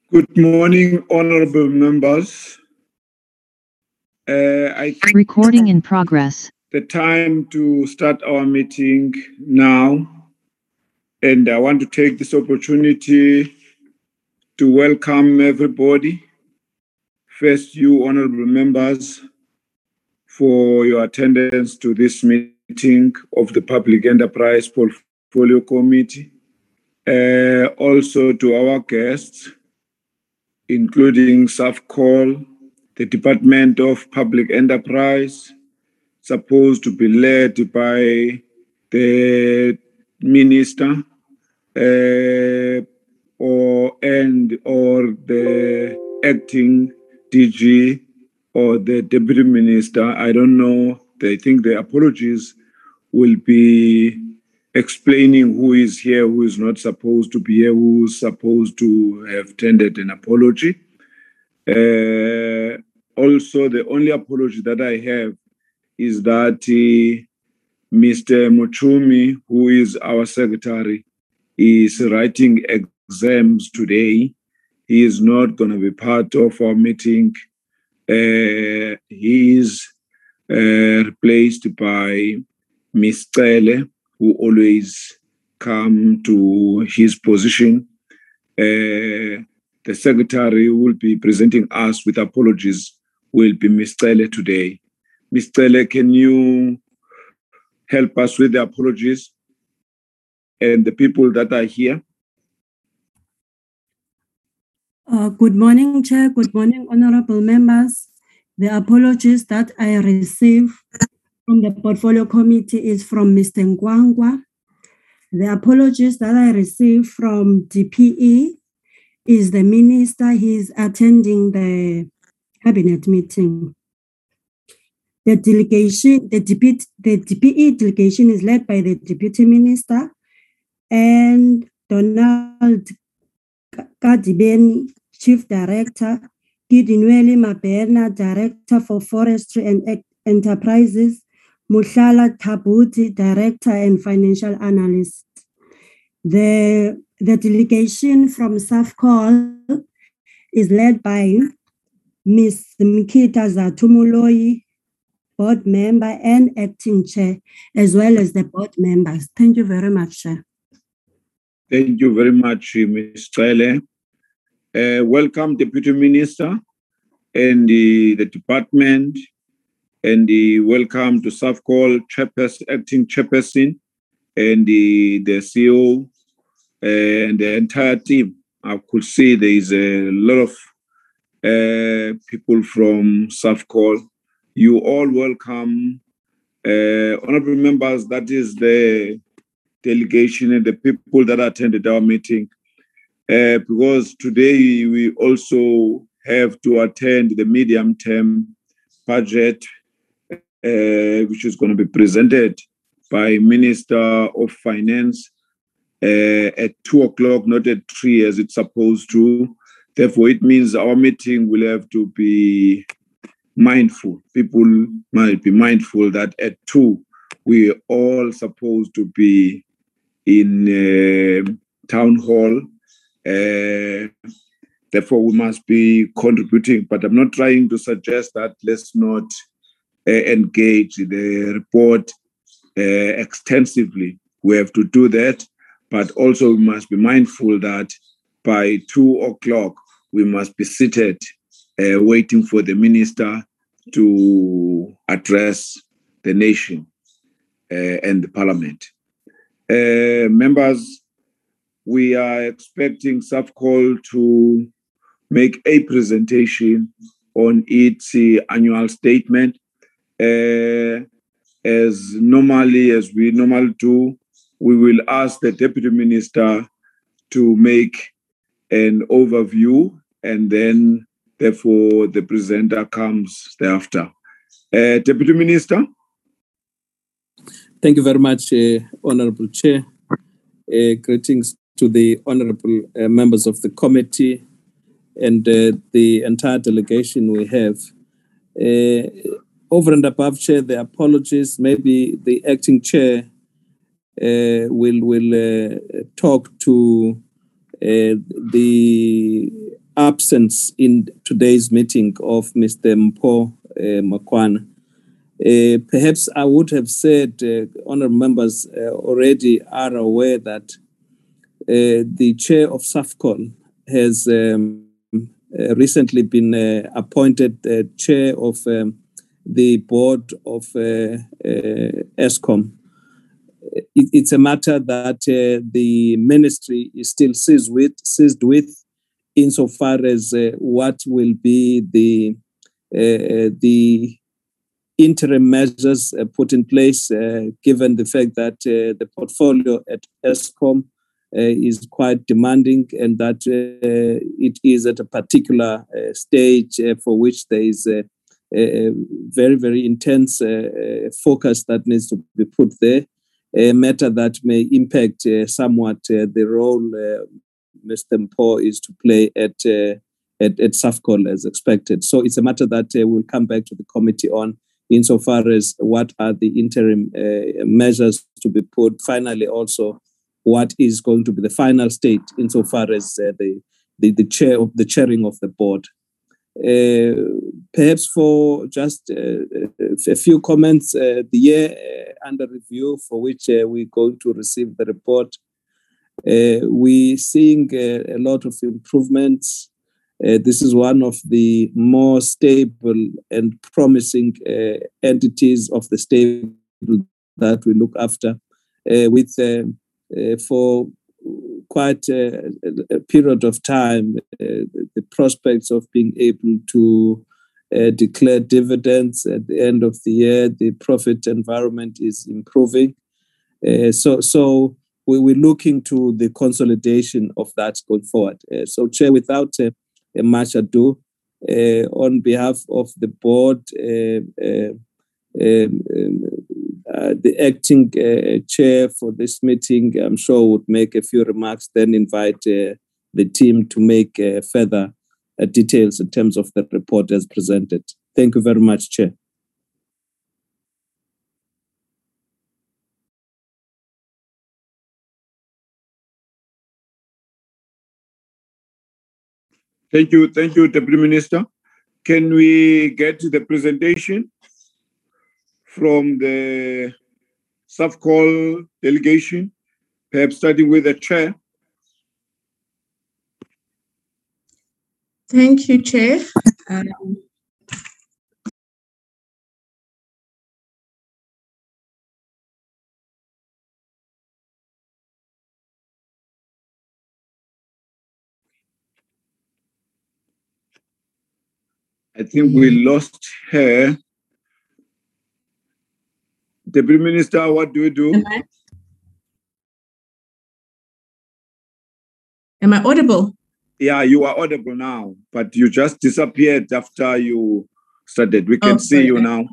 Good morning, honorable members. I think Recording in progress. the time to start our meeting now, and I want to take this opportunity to welcome everybody. First, you honorable members, for your attendance to this meeting of the Public Enterprise Portfolio Committee. Also to our guests, including SAFCOL, the Department of Public Enterprise, supposed to be led by the minister or the acting DG or the deputy minister. I don't know. I think the apologies will be explaining who is here, who is not supposed to be here, who is supposed to have tendered an apology. Also, the only apology that I have is that Mr. Muchumi, who is our secretary, is writing exams today. He is not going to be part of our meeting. He is replaced by Ms. Cele, who always come to his position. The secretary who will be presenting us with apologies will be Ms. Cele today. Ms. Cele, can you help us with the apologies and the people that are here? Good morning, Chair. Good morning, honorable members. The apologies that I received from the Portfolio Committee is from Mr. Ngwangwa. The apologies that I received from DPE is the minister. He is attending the cabinet meeting. The delegation, the DPE delegation is led by the deputy minister and Donald Kadibeni, Chief Director, Gidinweli Mabena, Director for Forestry and Enterprises, Mushala Tabuti, Director and Financial Analyst. The delegation from SAFCOL is led by Ms. Mkita Zatumuloi, board member and acting chair, as well as the board members. Thank you very much, Chair. Thank you very much, Ms. Cele. Welcome, Deputy Minister and the department, and welcome to SAFCOL acting chairperson, and the CEO and the entire team. I could see there is a lot of people from SAFCOL. You all welcome, honorable members. That is the delegation and the people that attended our meeting. Because today we also have to attend the medium-term budget, which is going to be presented by Minister of Finance at 2 o'clock, not at 3 as it's supposed to. Therefore, it means our meeting will have to be mindful. People might be mindful that at 2, we're all supposed to be in town hall. Therefore, we must be contributing. But I'm not trying to suggest that let's not engage the report extensively. We have to do that. But also, we must be mindful that by 2 o'clock, we must be seated waiting for the minister to address the nation and the parliament. Members, we are expecting SAFCOL to make a presentation on its annual statement. As we normally do, we will ask the Deputy Minister to make an overview, and then, therefore, the presenter comes thereafter. Deputy Minister. Thank you very much, Honorable Chair. Greetings to the honorable members of the committee and the entire delegation we have. Over and above, Chair, the apologies. Maybe the acting chair will talk to the absence in today's meeting of Mr. Mpho Makwana. Perhaps I would have said, honourable members already are aware that the chair of SAFCOL has recently been appointed chair of the board of ESCOM. It's a matter that the ministry is still seized with insofar as what will be the interim measures put in place, given the fact that the portfolio at ESCOM is quite demanding and that it is at a particular stage for which there is a very, very intense focus that needs to be put there, a matter that may impact somewhat the role Mr. Mpho is to play at SAFCOL as expected. So it's a matter that we'll come back to the committee on insofar as what are the interim measures to be put. Finally, also, what is going to be the final state insofar as the chairing of the board. Perhaps for just a few comments, the year under review for which we're going to receive the report, we're seeing a lot of improvements. This is one of the more stable and promising entities of the stable that we look after, with for quite a period of time, the prospects of being able to declare dividends at the end of the year, the profit environment is improving. So we're looking to the consolidation of that going forward. So, Chair, without much ado, on behalf of the board, the acting chair for this meeting, I'm sure, would make a few remarks, then invite the team to make further details in terms of the report as presented. Thank you very much, Chair. Thank you, Deputy Minister. Can we get the presentation from the SAFCOL delegation, perhaps starting with the chair? Thank you, Chair. I think we lost her. Deputy Minister, what do we do? Am I audible? Yeah, you are audible now, but you just disappeared after you started. We can see you now.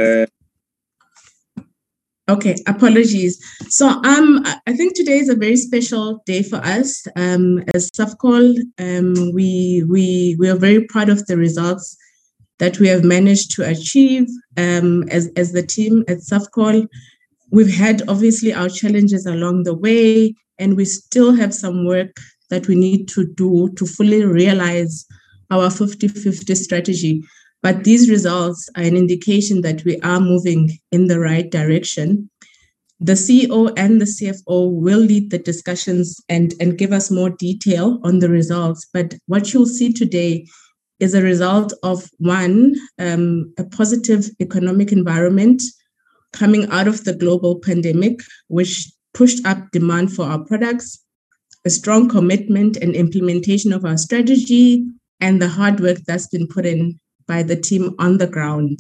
Okay, apologies. So I think today is a very special day for us. As SAFCOL, we are very proud of the results that we have managed to achieve as the team at SAFCOL. We've had obviously our challenges along the way, and we still have some work that we need to do to fully realize our 50-50 strategy. But these results are an indication that we are moving in the right direction. The CEO and the CFO will lead the discussions and give us more detail on the results. But what you'll see today is a result of, one, a positive economic environment coming out of the global pandemic, which pushed up demand for our products, a strong commitment and implementation of our strategy, and the hard work that's been put in by the team on the ground,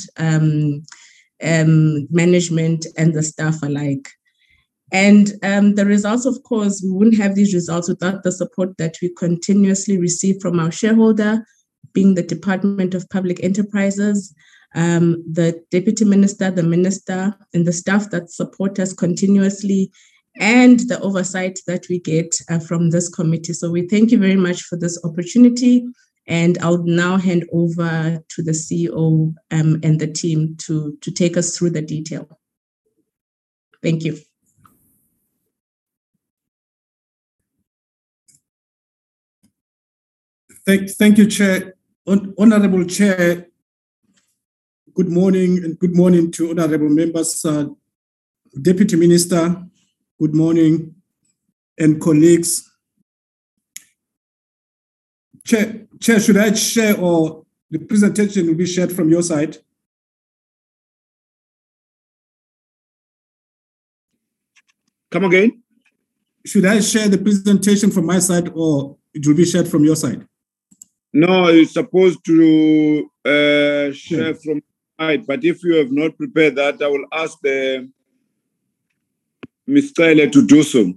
management and the staff alike. And the results, of course, we wouldn't have these results without the support that we continuously receive from our shareholder, being the Department of Public Enterprises, the Deputy Minister, the Minister, and the staff that support us continuously, and the oversight that we get from this committee. So we thank you very much for this opportunity. And I'll now hand over to the CEO and the team to take us through the detail. Thank you. Thank you, Chair. Honorable Chair, good morning, and good morning to honorable members. Deputy Minister, good morning, and colleagues. Chair, should I share, or the presentation will be shared from your side? Come again? Should I share the presentation from my side, or it will be shared from your side? No, you're supposed to share from side, but if you have not prepared that, I will ask Ms. Tyler to do so.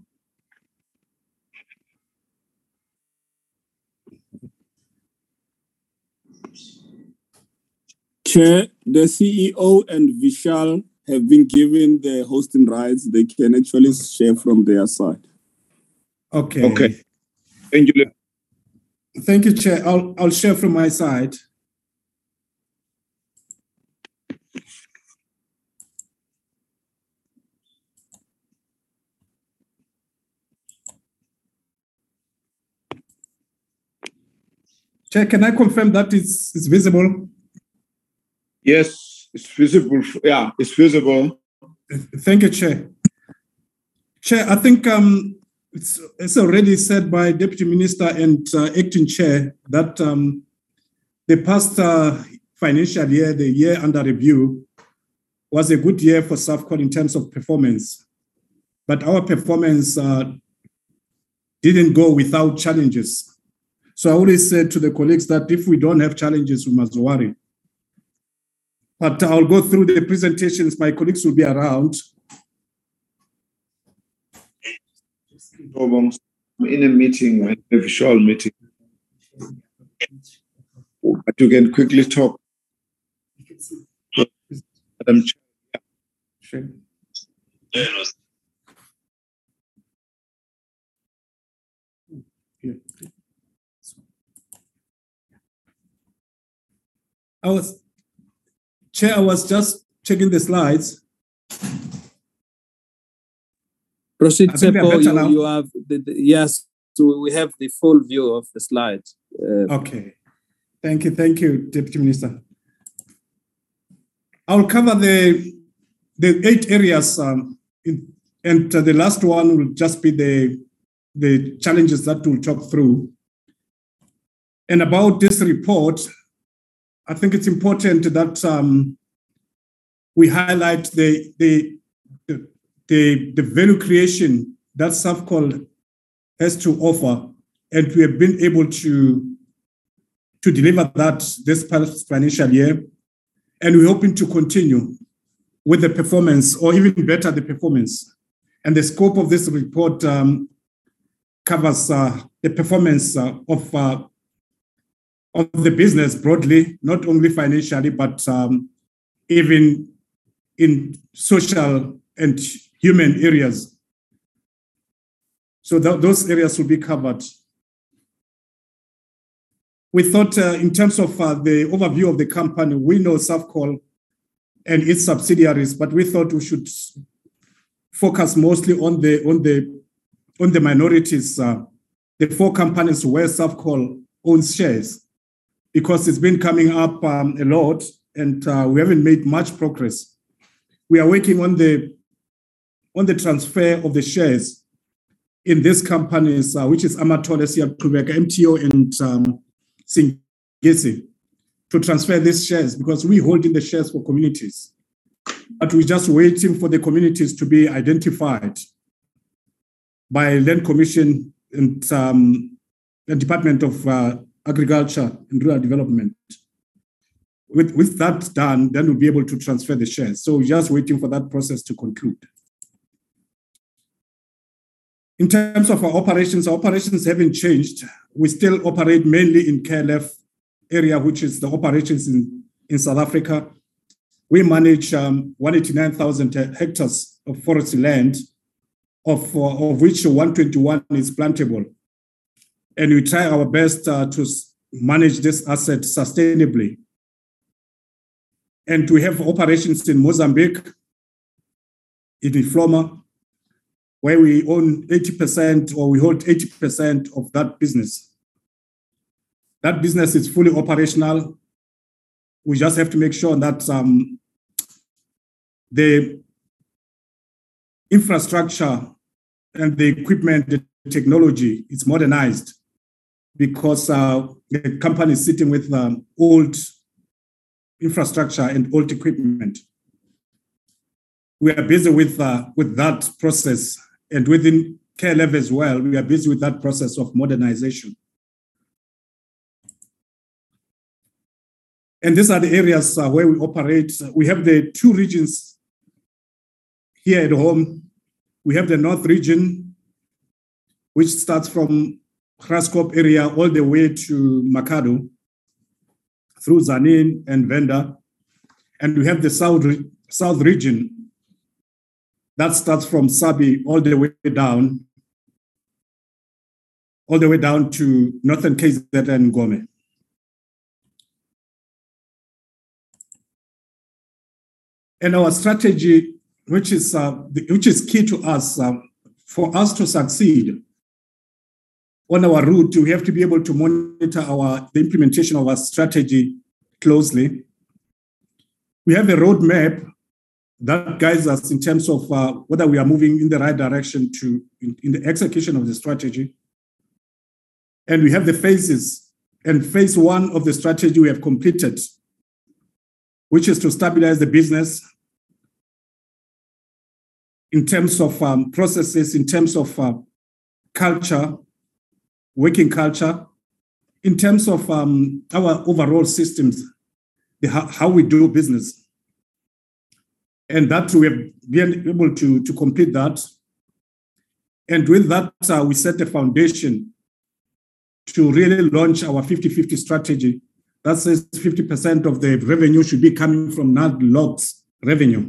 Chair, the CEO and Vishal have been given the hosting rights. They can actually share from their side. Okay. Okay. Thank you. Thank you, Chair. I'll share from my side. Chair, can I confirm that it's visible? Yes, it's visible. Yeah, it's visible. Thank you, Chair. Chair, I think it's already said by Deputy Minister and Acting Chair that the past financial year, the year under review, was a good year for SAFCOL in terms of performance. But our performance didn't go without challenges. So I always said to the colleagues that if we don't have challenges, we must worry. But I'll go through the presentations. My colleagues will be around. I'm in a meeting, a visual meeting. But you can quickly talk. Madam Chair. I was just checking the slides. Proceed, Tsepo. You have yes. So we have the full view of the slides. Okay. Thank you, Deputy Minister. I'll cover the 8 areas, and the last one will just be the challenges that we'll talk through. And about this report, I think it's important that we highlight the value creation that SAFCOL has to offer, and we have been able to deliver that this past financial year, and we're hoping to continue with the performance, or even better, the performance. And the scope of this report covers the performance of the business broadly, not only financially, but even in social and human areas. So those areas will be covered. We thought in terms of the overview of the company, we know SAFCOL and its subsidiaries, but we thought we should focus mostly on the minorities, the 4 companies where SAFCOL owns shares, because it's been coming up a lot, and we haven't made much progress. We are working on the transfer of the shares in these companies, which is Amatole, Siyakuweka, MTO, and Singisi, to transfer these shares, because we hold in the shares for communities. But we're just waiting for the communities to be identified by Land Commission and the Department of Agriculture and Rural Development. With that done, then we'll be able to transfer the shares. So we're just waiting for that process to conclude. In terms of our operations haven't changed. We still operate mainly in KLF area, which is the operations in South Africa. We manage 189,000 hectares of forest land, of which 121 is plantable. And we try our best to manage this asset sustainably. And we have operations in Mozambique, in Ifloma, where we own 80%, or we hold 80% of that business. That business is fully operational. We just have to make sure that the infrastructure and the equipment, the technology is modernized, because the company is sitting with old infrastructure and old equipment. We are busy with that process, and within KLF as well, we are busy with that process of modernization. And these are the areas where we operate. We have the two regions here at home. We have the North region, which starts from Graskop area all the way to Makado, through Zanin and Venda. And we have the South region that starts from Sabi all the way down to Northern KZN and Ngome. And our strategy, which is key to us, for us to succeed on our route, we have to be able to monitor the implementation of our strategy closely. We have a roadmap that guides us in terms of whether we are moving in the right direction in the execution of the strategy. And we have the phases. And phase 1 of the strategy we have completed, which is to stabilize the business in terms of processes, in terms of culture, working culture, in terms of our overall systems, how we do business. And that we have been able to complete that. And with that, we set a foundation to really launch our 50-50 strategy. That says 50% of the revenue should be coming from non-locked revenue.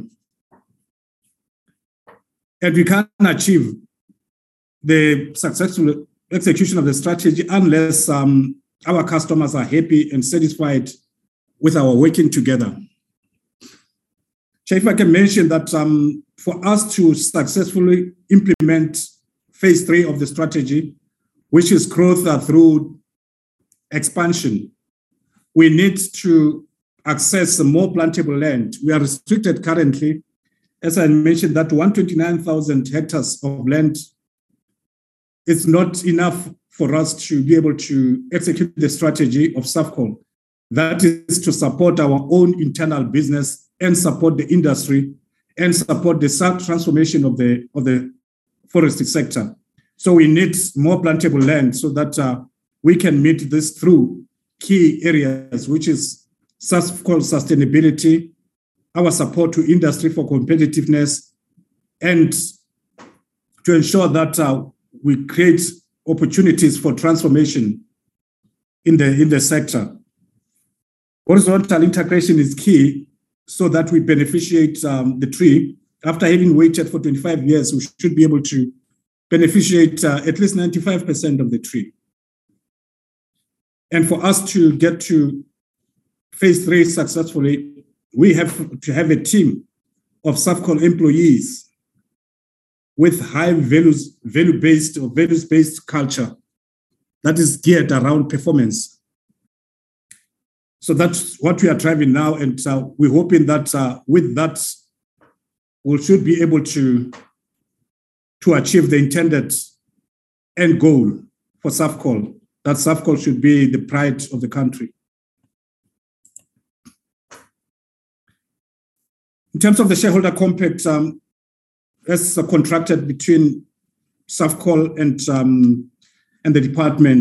And we can't achieve the successful execution of the strategy unless our customers are happy and satisfied with our working together. Chair, if I can mention that for us to successfully implement phase 3 of the strategy, which is growth through expansion, we need to access more plantable land. We are restricted currently, as I mentioned, that 129,000 hectares of land is not enough for us to be able to execute the strategy of SAFCOL. That is to support our own internal business and support the industry and support the transformation of the forestry sector. So we need more plantable land so that we can meet this through key areas, which is SAFCOL sustainability, our support to industry for competitiveness, and to ensure that we create opportunities for transformation in the sector. Horizontal integration is key so that we beneficiate the tree. After having waited for 25 years, we should be able to beneficiate at least 95% of the tree. And for us to get to phase 3 successfully, we have to have a team of SAFCOL employees with high values-based culture that is geared around performance. So that's what we are driving now, and we're hoping that with that, we should be able to achieve the intended end goal for SAFCOL, that SAFCOL should be the pride of the country. In terms of the shareholder compact, as contracted between SAFCOL and the department,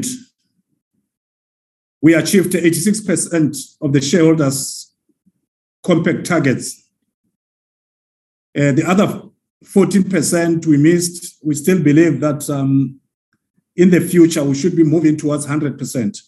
we achieved 86% of the shareholders' compact targets. The other 14% we missed. We still believe that in the future we should be moving towards 100%.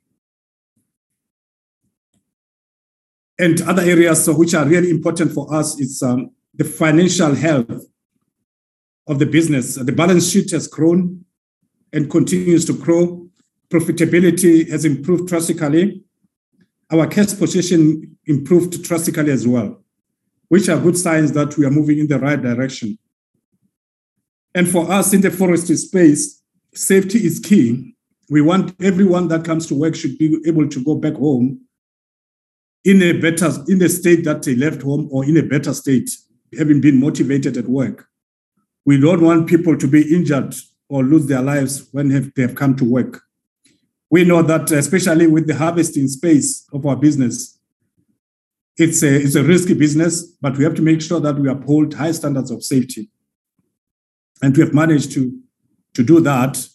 And other areas which are really important for us is the financial health of the business. The balance sheet has grown and continues to grow. Profitability has improved drastically. Our cash position improved drastically as well, which are good signs that we are moving in the right direction. And for us in the forestry space, safety is key. we want everyone that comes to work should be able to go back home in a state that they left home, or in a better state, having been motivated at work. We don't want people to be injured or lose their lives when they have come to work. We know that, especially with the harvesting space of our business, it's a risky business, but we have to make sure that we uphold high standards of safety. And we have managed to do that.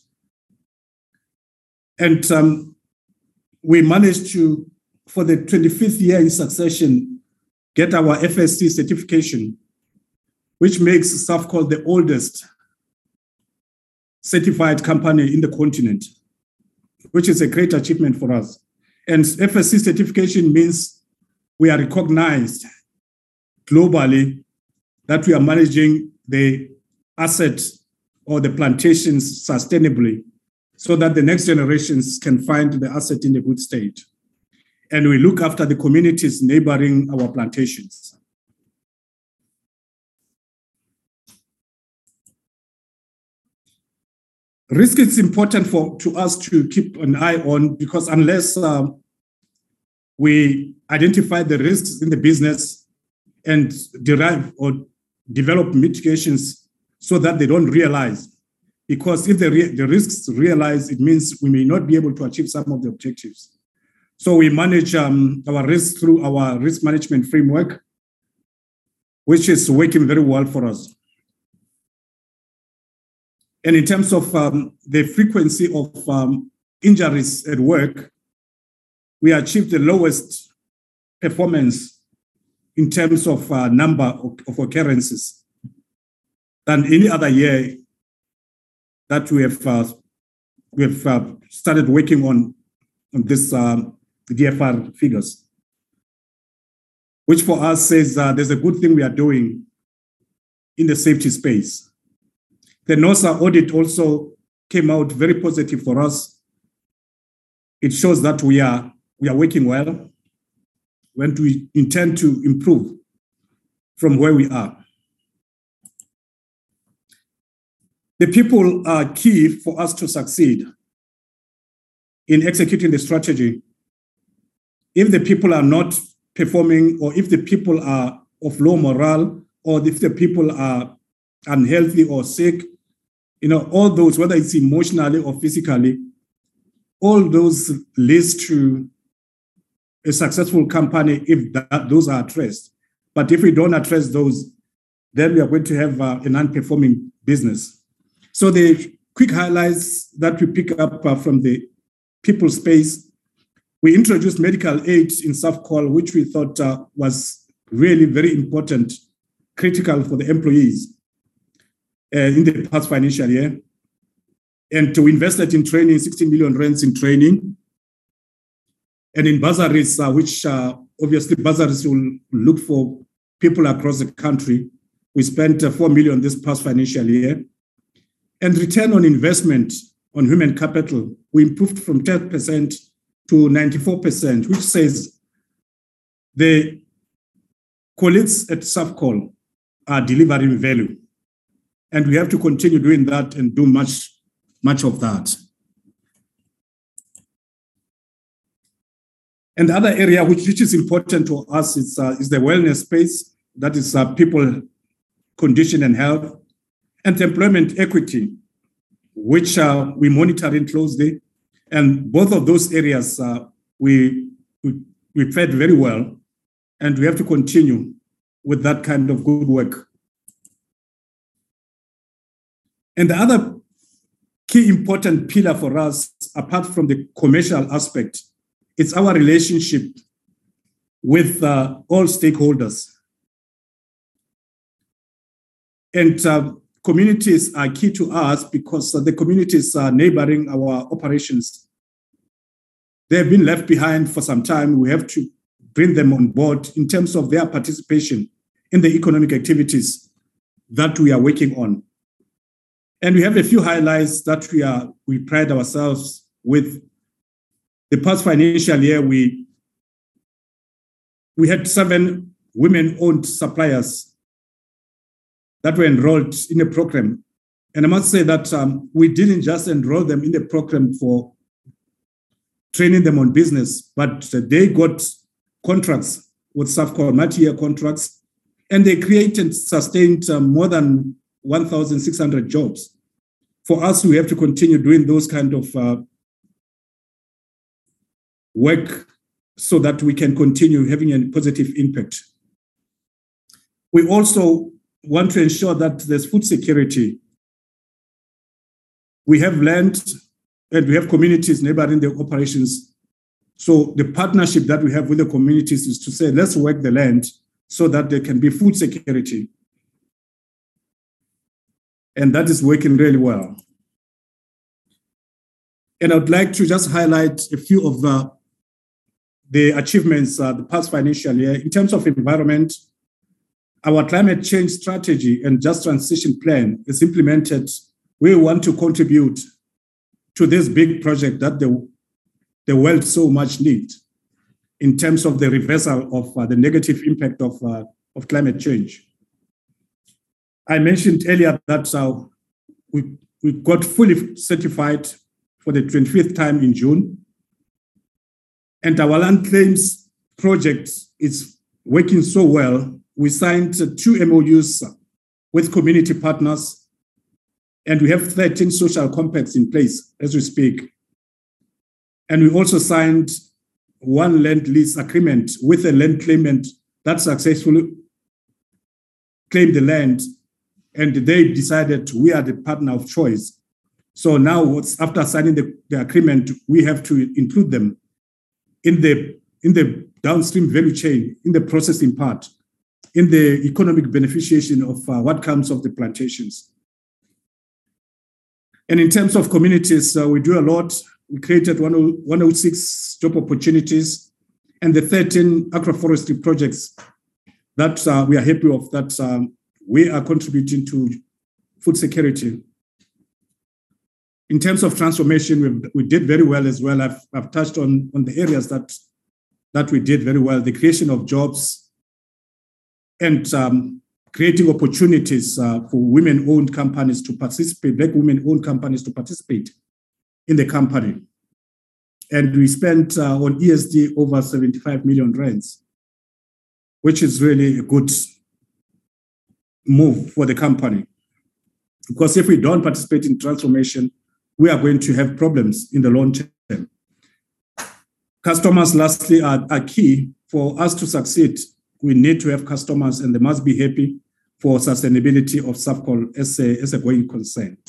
And we managed to, for the 25th year in succession, get our FSC certification, which makes Safcol the oldest certified company in the continent, which is a great achievement for us. And FSC certification means we are recognized globally that we are managing the asset or the plantations sustainably, so that the next generations can find the asset in a good state. And we look after the communities neighboring our plantations. Risk is important to us to keep an eye on, because unless we identify the risks in the business and derive or develop mitigations so that they don't realize, because if the risks realize, it means we may not be able to achieve some of the objectives. So we manage our risks through our risk management framework, which is working very well for us. And in terms of the frequency of injuries at work, we achieved the lowest performance in terms of number of occurrences than any other year that we have started working on this DFR figures, which for us says there's a good thing we are doing in the safety space. The NOSA audit also came out very positive for us. It shows that we are working well, when we intend to improve from where we are. The people are key for us to succeed in executing the strategy. If the people are not performing, or if the people are of low morale, or if the people are unhealthy or sick, all those, whether it's emotionally or physically, all those leads to a successful company if those are addressed. But if we don't address those, then we are going to have a non-performing business. So the quick highlights that we pick up from the people space: we introduced medical aid in Safcol, which we thought was really very important, critical for the employees in the past financial year. And we invested in training, 16 million rands in training. And in bursaries, which obviously bursaries will look for people across the country, we spent 4 million this past financial year. And return on investment on human capital, we improved from 10% to 94%, which says the colleagues at Safcol are delivering value. And we have to continue doing that and do much of that. And the other area which is important to us is the wellness space, that is people condition and health, and employment equity, which we monitoring closely. And both of those areas we fared very well, and we have to continue with that kind of good work. And the other key important pillar for us, apart from the commercial aspect, it's our relationship with all stakeholders. And communities are key to us because the communities are neighboring our operations. They have been left behind for some time. We have to bring them on board in terms of their participation in the economic activities that we are working on. And we have a few highlights that we pride ourselves with. The past financial year, we had 7 women-owned suppliers that were enrolled in a program. And I must say that we didn't just enroll them in the program for training them on business, but they got contracts with Safcol, multi-year contracts, and they created and sustained more than 1,600 jobs. For us, we have to continue doing those kind of work so that we can continue having a positive impact. We also want to ensure that there's food security. We have land and we have communities neighboring the operations. So the partnership that we have with the communities is to say, let's work the land so that there can be food security. And that is working really well. And I would like to just highlight a few of the achievements the past financial year. In terms of environment, our climate change strategy and just transition plan is implemented. We want to contribute to this big project that the world so much needs in terms of the reversal of the negative impact of climate change. I mentioned earlier that we got fully certified for the 25th time in June. And our land claims project is working so well. We signed 2 MOUs with community partners, and we have 13 social compacts in place as we speak. And we also signed 1 land lease agreement with a land claimant that successfully claimed the land, and they decided we are the partner of choice. So now, after signing the agreement, we have to include them in the downstream value chain, in the processing part, in the economic beneficiation of what comes of the plantations. And in terms of communities, we do a lot. We created 106 job opportunities and the 13 agroforestry projects that we are happy of, that we are contributing to food security. In terms of transformation, we did very well as well. I've touched on the areas that we did very well, the creation of jobs and creating opportunities for women-owned companies to participate, Black women-owned companies to participate in the company. And we spent on ESD over 75 million rands, which is really a good move for the company. Because if we don't participate in transformation, we are going to have problems in the long term. Customers, lastly, are key. For us to succeed, we need to have customers, and they must be happy for sustainability of Safcol as a going concern.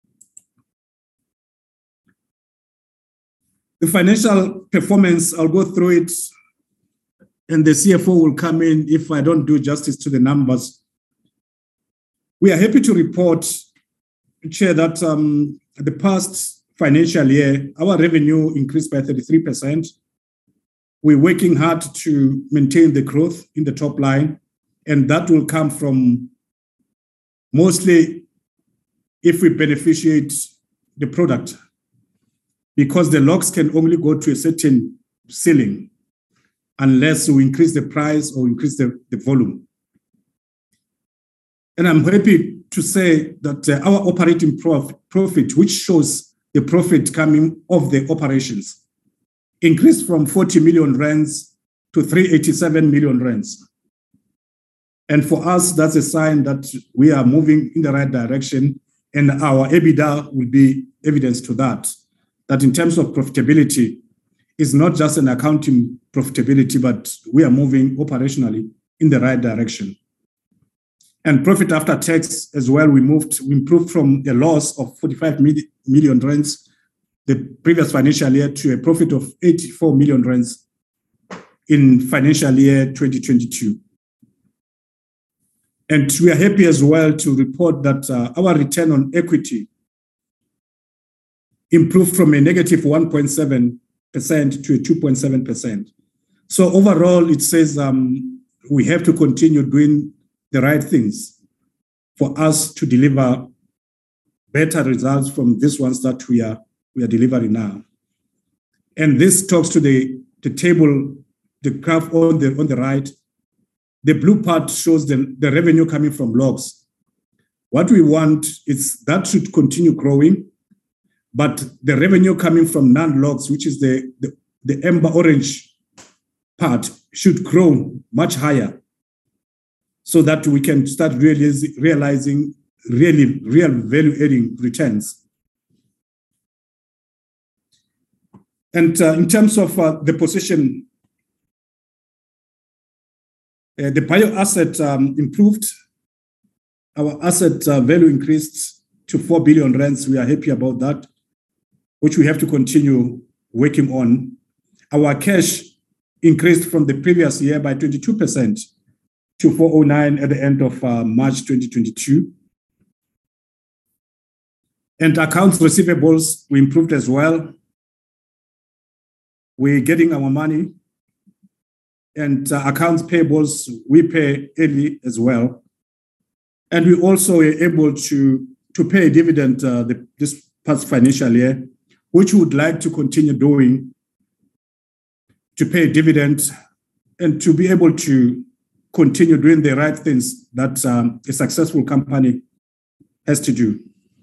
The financial performance, I'll go through it, and the CFO will come in if I don't do justice to the numbers. We are happy to report, Chair, that the past financial year, our revenue increased by 33%. We're working hard to maintain the growth in the top line, and that will come from mostly if we beneficiate the product, because the logs can only go to a certain ceiling unless we increase the price or increase the volume. And I'm happy to say that our operating profit, which shows the profit coming off the operations, increased from 40 million rands to 387 million rands. And for us, that's a sign that we are moving in the right direction, and our EBITDA will be evidence to that, that in terms of profitability, it's not just an accounting profitability, but we are moving operationally in the right direction. And profit after tax as well, we improved from a loss of 45 million rands the previous financial year to a profit of 84 million rands in financial year 2022. And we are happy as well to report that our return on equity improved from a negative 1.7% to a 2.7%. So overall, it says we have to continue doing the right things for us to deliver better results from these ones that we are delivering now. And this talks to the table, the graph on the right. The blue part shows the revenue coming from logs. What we want is that should continue growing, but the revenue coming from non-logs, which is the amber orange part, should grow much higher so that we can start realizing real value-adding returns. And in terms of the position, the bio asset improved. Our asset value increased to 4 billion rands. We are happy about that, which we have to continue working on. Our cash increased from the previous year by 22% to 409 at the end of March 2022. And accounts receivables, we improved as well. We're getting our money. And accounts payables, we pay early as well. And we also are able to pay a dividend this past financial year, which we would like to continue doing, to pay a dividend and to be able to continue doing the right things that a successful company has to do.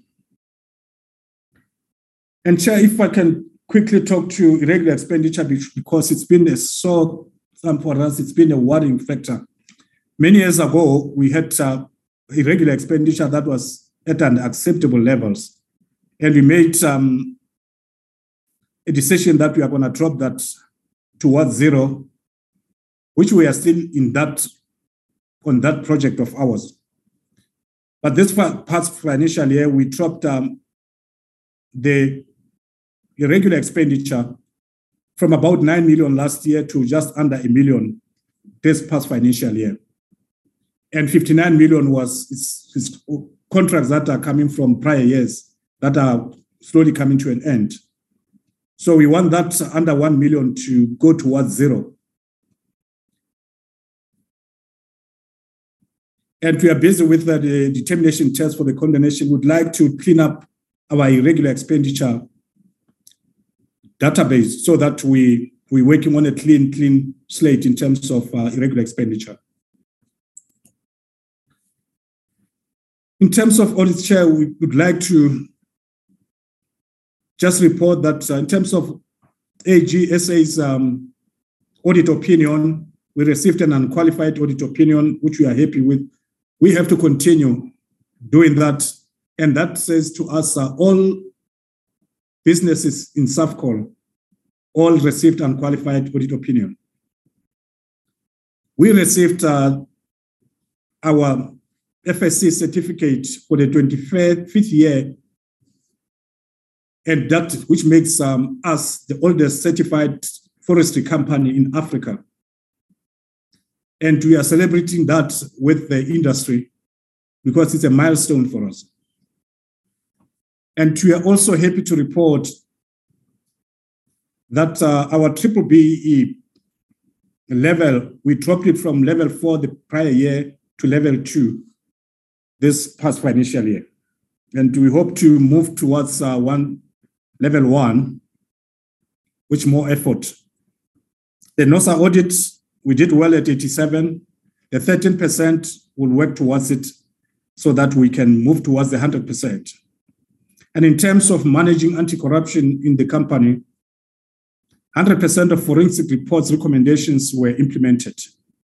And Chair, if I can quickly talk to irregular expenditure, because it's been for us, it's been a worrying factor. Many years ago, we had irregular expenditure that was at unacceptable levels. And we made a decision that we are going to drop that towards zero, which we are still on that project of ours. But this past financial year, we dropped the irregular expenditure from about 9 million last year to just under 1 million this past financial year. And 59 million was contracts that are coming from prior years that are slowly coming to an end. So we want that under 1 million to go towards zero. And we are busy with the determination test for the condemnation. We'd like to clean up our irregular expenditure database so that we're working on a clean slate in terms of irregular expenditure. In terms of audit, Chair, we would like to just report that in terms of AGSA's audit opinion, we received an unqualified audit opinion, which we are happy with. We have to continue doing that. And that says to us, all businesses in SAFCOL all received unqualified audit opinion. We received our FSC certificate for the 25th year, and that which makes us the oldest certified forestry company in Africa. And we are celebrating that with the industry because it's a milestone for us. And we are also happy to report that our BBBE level, we dropped it from level 4 the prior year to level 2 this past financial year. And we hope to move towards level 1, with more effort. The NOSA audit, we did well at 87. The 13% will work towards it so that we can move towards the 100%. And in terms of managing anti-corruption in the company, 100% of forensic reports recommendations were implemented.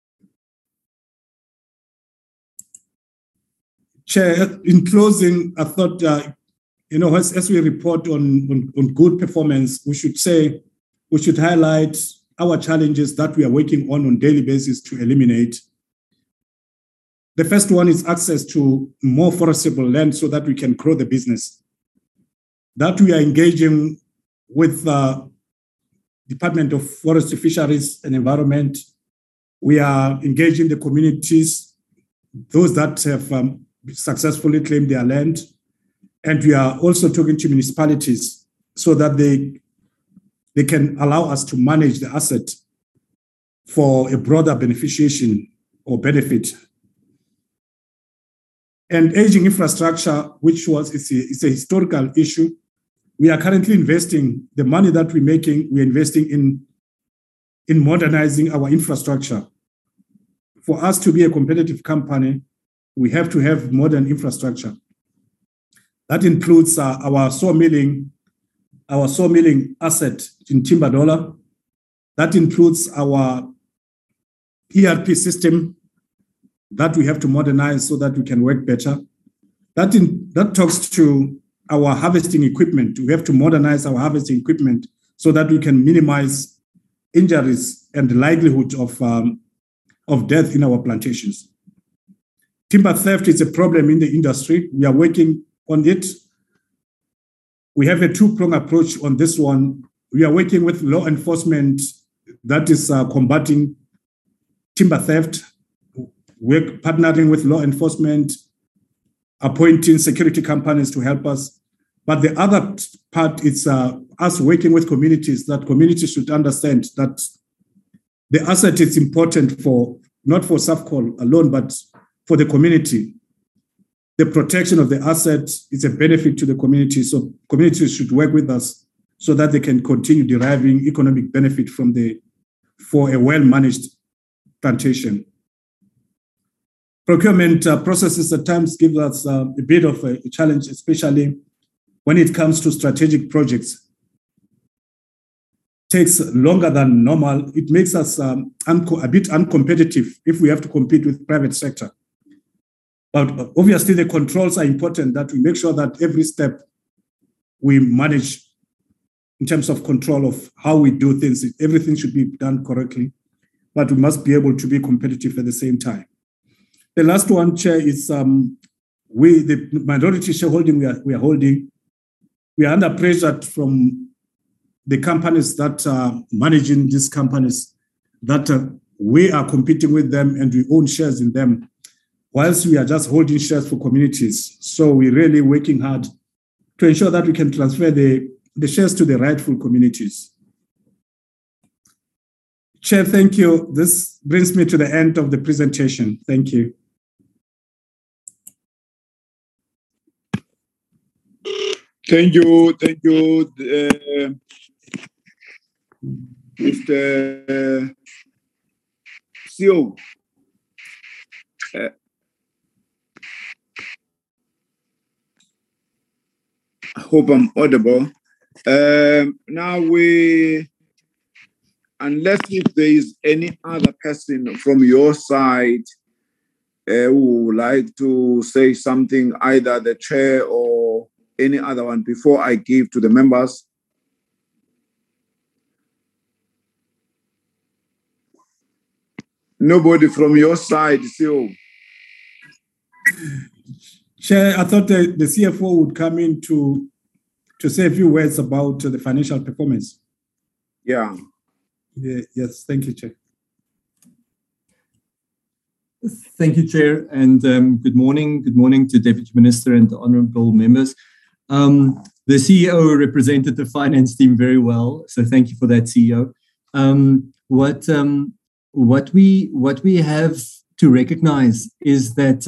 Chair, in closing, I thought, as we report on good performance, we should highlight our challenges that we are working on a daily basis to eliminate. The first one is access to more forestable land so that we can grow the business. That we are engaging with Department of Forestry, Fisheries and Environment. We are engaging the communities, those that have successfully claimed their land. And we are also talking to municipalities so that they can allow us to manage the asset for a broader beneficiation or benefit. And aging infrastructure, which it's a historical issue. We are currently investing, the money that we're making, we're investing in modernizing our infrastructure. For us to be a competitive company, we have to have modern infrastructure. That includes our sawmilling our sawmilling asset in Timbadola. That includes our ERP system that we have to modernize so that we can work better. That talks to our harvesting equipment. We have to modernize our harvesting equipment so that we can minimize injuries and the likelihood of death in our plantations. Timber theft is a problem in the industry. We are working on it. We have a two-pronged approach on this one. We are working with law enforcement that is combating timber theft. We're partnering with law enforcement, appointing security companies to help us. But the other part is us working with communities, that communities should understand that the asset is important not for Safcol alone, but for the community. The protection of the asset is a benefit to the community. So communities should work with us so that they can continue deriving economic benefit for a well-managed plantation. Procurement processes at times give us a bit of a challenge, especially when it comes to strategic projects. Takes longer than normal. It makes us a bit uncompetitive if we have to compete with private sector. But obviously the controls are important, that we make sure that every step we manage in terms of control of how we do things. Everything should be done correctly, but we must be able to be competitive at the same time. The last one, Chair, is the minority shareholding we are holding. We are under pressure from the companies that are managing these companies, that we are competing with them and we own shares in them, whilst we are just holding shares for communities. So we're really working hard to ensure that we can transfer the shares to the rightful communities. Chair, thank you. This brings me to the end of the presentation. Thank you. Thank you, Mr. CEO. I hope I'm audible. Now unless if there is any other person from your side who would like to say something, either the chair or any other one, before I give to the members. Nobody from your side, CEO. Chair, I thought the CFO would come in to say a few words about the financial performance. Yeah. Yes, thank you, Chair. Thank you, Chair, and good morning. Good morning to Deputy Minister and the honourable members. The CEO represented the finance team very well, so thank you for that, CEO. What we have to recognise is that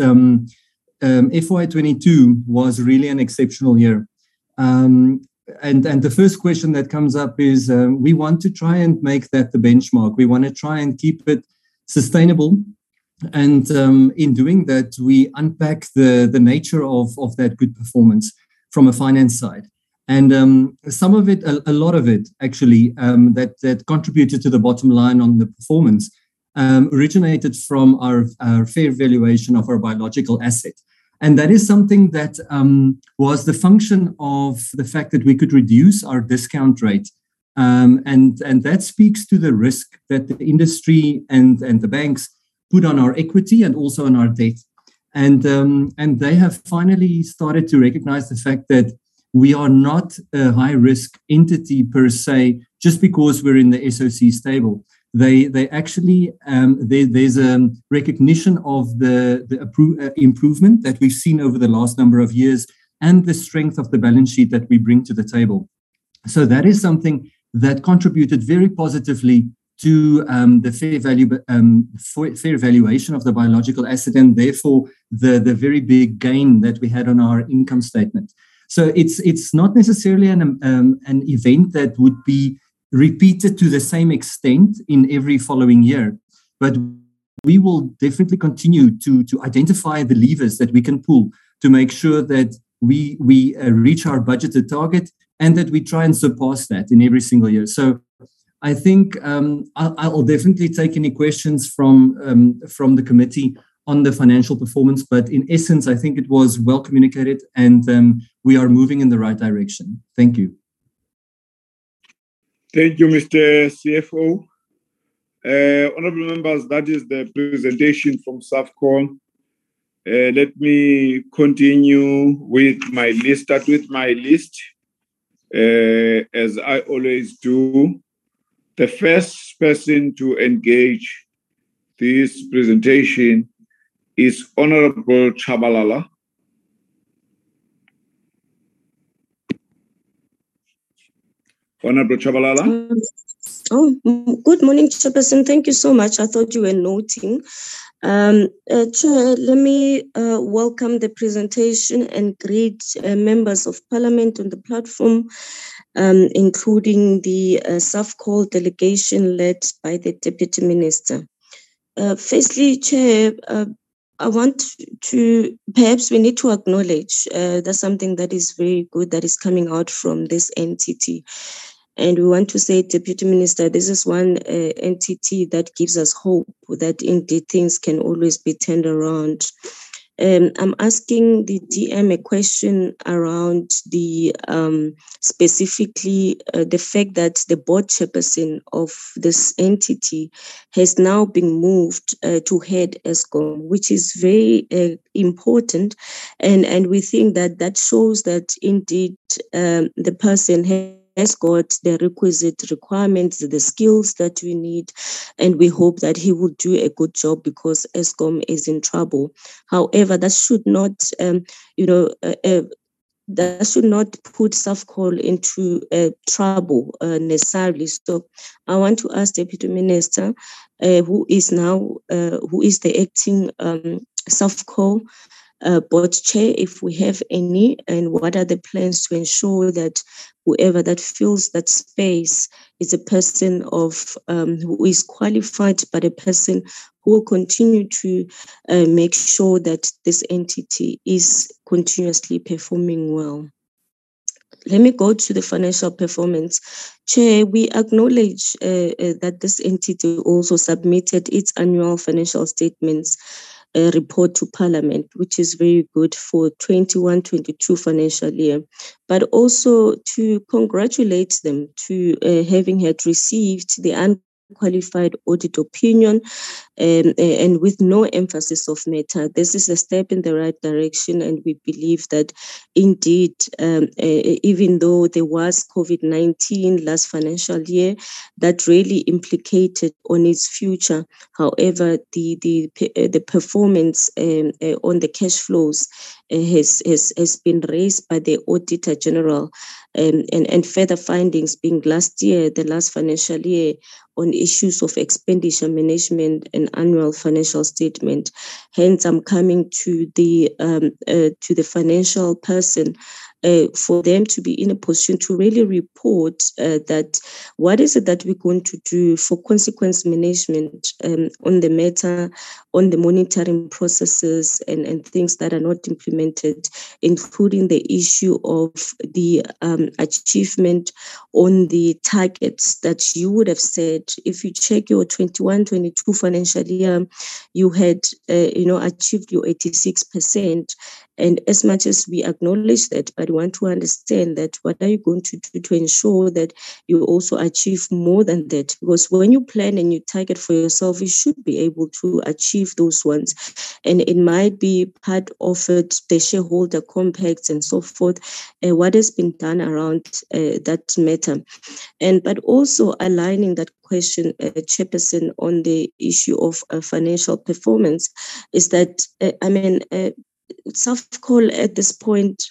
FY22 was really an exceptional year. And the first question that comes up is we want to try and make that the benchmark. We want to try and keep it sustainable. And in doing that, we unpack the nature of that good performance from a finance side. And some of it, a lot of it actually, that contributed to the bottom line on the performance originated from our fair valuation of our biological asset. And that is something that was the function of the fact that we could reduce our discount rate. And that speaks to the risk that the industry and the banks put on our equity and also on our debt. And they have finally started to recognize the fact that we are not a high-risk entity per se, just because we're in the SOC stable. They actually, there's a recognition of the improvement that we've seen over the last number of years and the strength of the balance sheet that we bring to the table. So that is something that contributed very positively to the fair valuation of the biological asset, and therefore the very big gain that we had on our income statement. So it's not necessarily an event that would be repeated to the same extent in every following year, but we will definitely continue to identify the levers that we can pull to make sure that we reach our budgeted target and that we try and surpass that in every single year. So I think I'll definitely take any questions from the committee on the financial performance, but in essence, I think it was well communicated, and we are moving in the right direction. Thank you. Thank you, Mr. CFO. Honorable members, that is the presentation from SAFCOL. Let me continue with my list, start with my list, as I always do. The first person to engage this presentation is Honorable Chabalala. Honorable Chabalala. Good morning, Chairperson. Thank you so much. I thought you were noting. Chair, let me welcome the presentation and greet members of Parliament on the platform, including the SAFCOL delegation led by the Deputy Minister. Firstly, Chair, I want to, perhaps we need to acknowledge there's something that is very good that is coming out from this entity. And we want to say, Deputy Minister, this is one entity that gives us hope that indeed things can always be turned around. I'm asking the DM a question around the specifically the fact that the board chairperson of this entity has now been moved to head Eskom, which is very important, and we think that that shows that indeed the person has got the requisite requirements, the skills that we need, and we hope that he will do a good job because Eskom is in trouble. However, that should not, that should not put SAFCOL into trouble necessarily. So I want to ask Deputy Minister, who is the acting SAFCOL board chair, if we have any, and what are the plans to ensure that whoever that fills that space is a person of who is qualified, but a person who will continue to make sure that this entity is continuously performing well. Let me go to the financial performance. Chair, we acknowledge that this entity also submitted its annual financial statements report to Parliament, which is very good for 21-22 financial year, but also to congratulate them to having had received the unqualified audit opinion and with no emphasis of matter. This is a step in the right direction, and we believe that indeed, even though there was COVID-19 last financial year, that really implicated on its future. However, the performance on the cash flows has been raised by the Auditor General, and further findings being the last financial year, on issues of expenditure management and annual financial statement. Hence, I'm coming to the financial person for them to be in a position to really report that what is it that we're going to do for consequence management on the matter, on the monitoring processes and things that are not implemented, including the issue of the achievement on the targets that you would have said. If you check your 21-22 financial year, you had achieved your 86%. And as much as we acknowledge that, but we want to understand that what are you going to do to ensure that you also achieve more than that? Because when you plan and you target for yourself, you should be able to achieve those ones. And it might be part of it, the shareholder compacts and so forth, what has been done around that matter. But also aligning that question, Chairperson, on the issue of financial performance is that, SAFCOL at this point,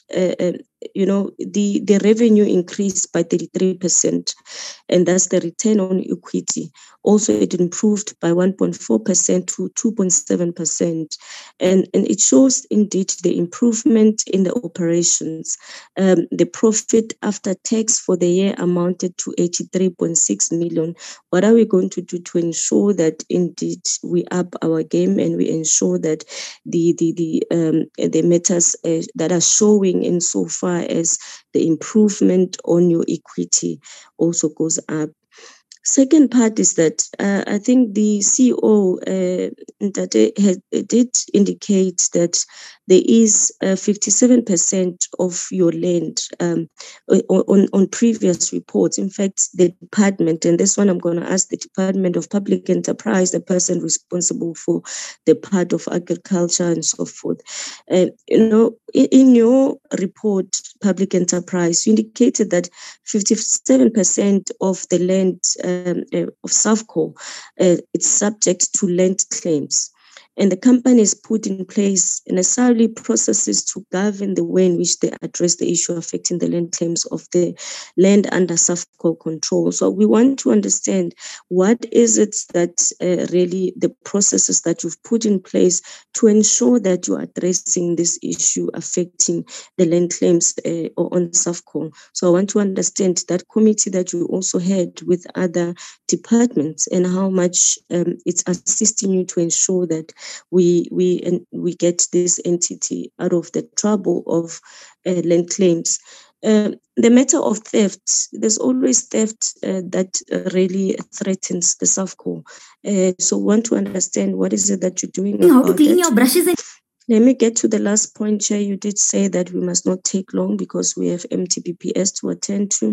the revenue increased by 33%, and that's the return on equity. Also, it improved by 1.4% to 2.7%, and it shows indeed the improvement in the operations. The profit after tax for the year amounted to 83.6 million. What are we going to do to ensure that indeed we up our game and we ensure that the the matters that are showing insofar as the improvement on your equity also goes up. Second part is that I think the CEO did indicate that there is 57% of your land on previous reports. In fact, the department, and this one I'm going to ask the Department of Public Enterprise, the person responsible for the part of agriculture and so forth. In your report, Public Enterprise, you indicated that 57% of the land of SAFCO, it's subject to land claims. And the company has put in place necessarily processes to govern the way in which they address the issue affecting the land claims of the land under SAFCO control. So we want to understand what is it that really the processes that you've put in place to ensure that you're addressing this issue affecting the land claims on SAFCO. So I want to understand that committee that you also had with other departments and how much it's assisting you to ensure that we get this entity out of the trouble of land claims. The matter of theft, there's always theft that really threatens the SAFCO. So want to understand what is it that you're doing about it. Let me get to the last point, Chair. You did say that we must not take long because we have MTBPS to attend to.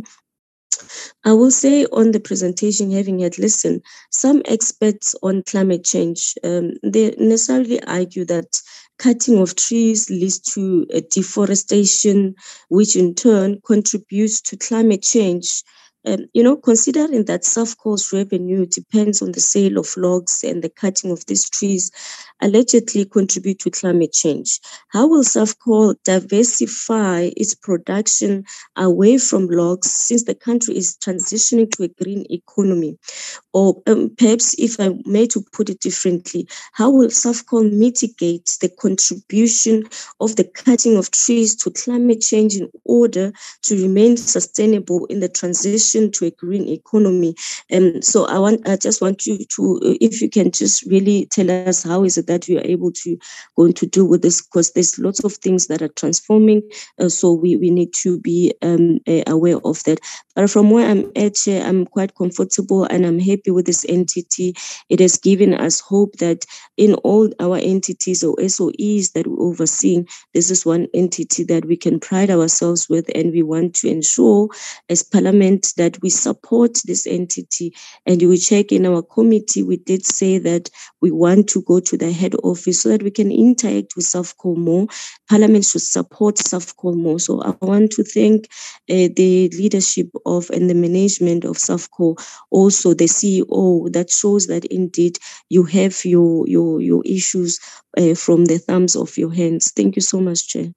I will say on the presentation, having had listened, some experts on climate change, they necessarily argue that cutting of trees leads to deforestation, which in turn contributes to climate change. Considering that SAFCO's revenue depends on the sale of logs and the cutting of these trees allegedly contribute to climate change, how will SAFCO diversify its production away from logs since the country is transitioning to a green economy? Or perhaps, if I may to put it differently, how will SAFCO mitigate the contribution of the cutting of trees to climate change in order to remain sustainable in the transition to a green economy? So I just want you to, if you can just really tell us how is it that you are able to going to do with this, because there's lots of things that are transforming, so we need to be aware of that. But from where I'm at, I'm quite comfortable and I'm happy with this entity. It has given us hope that in all our entities or SOEs that we're overseeing, this is one entity that we can pride ourselves with, and we want to ensure as Parliament that we support this entity. And we check in our committee, we did say that we want to go to the head office so that we can interact with SAFCO more. Parliament should support SAFCO more. So I want to thank the leadership of and the management of SAFCO, also the CEO, that shows that indeed you have your issues from the thumbs of your hands. Thank you so much, Chair.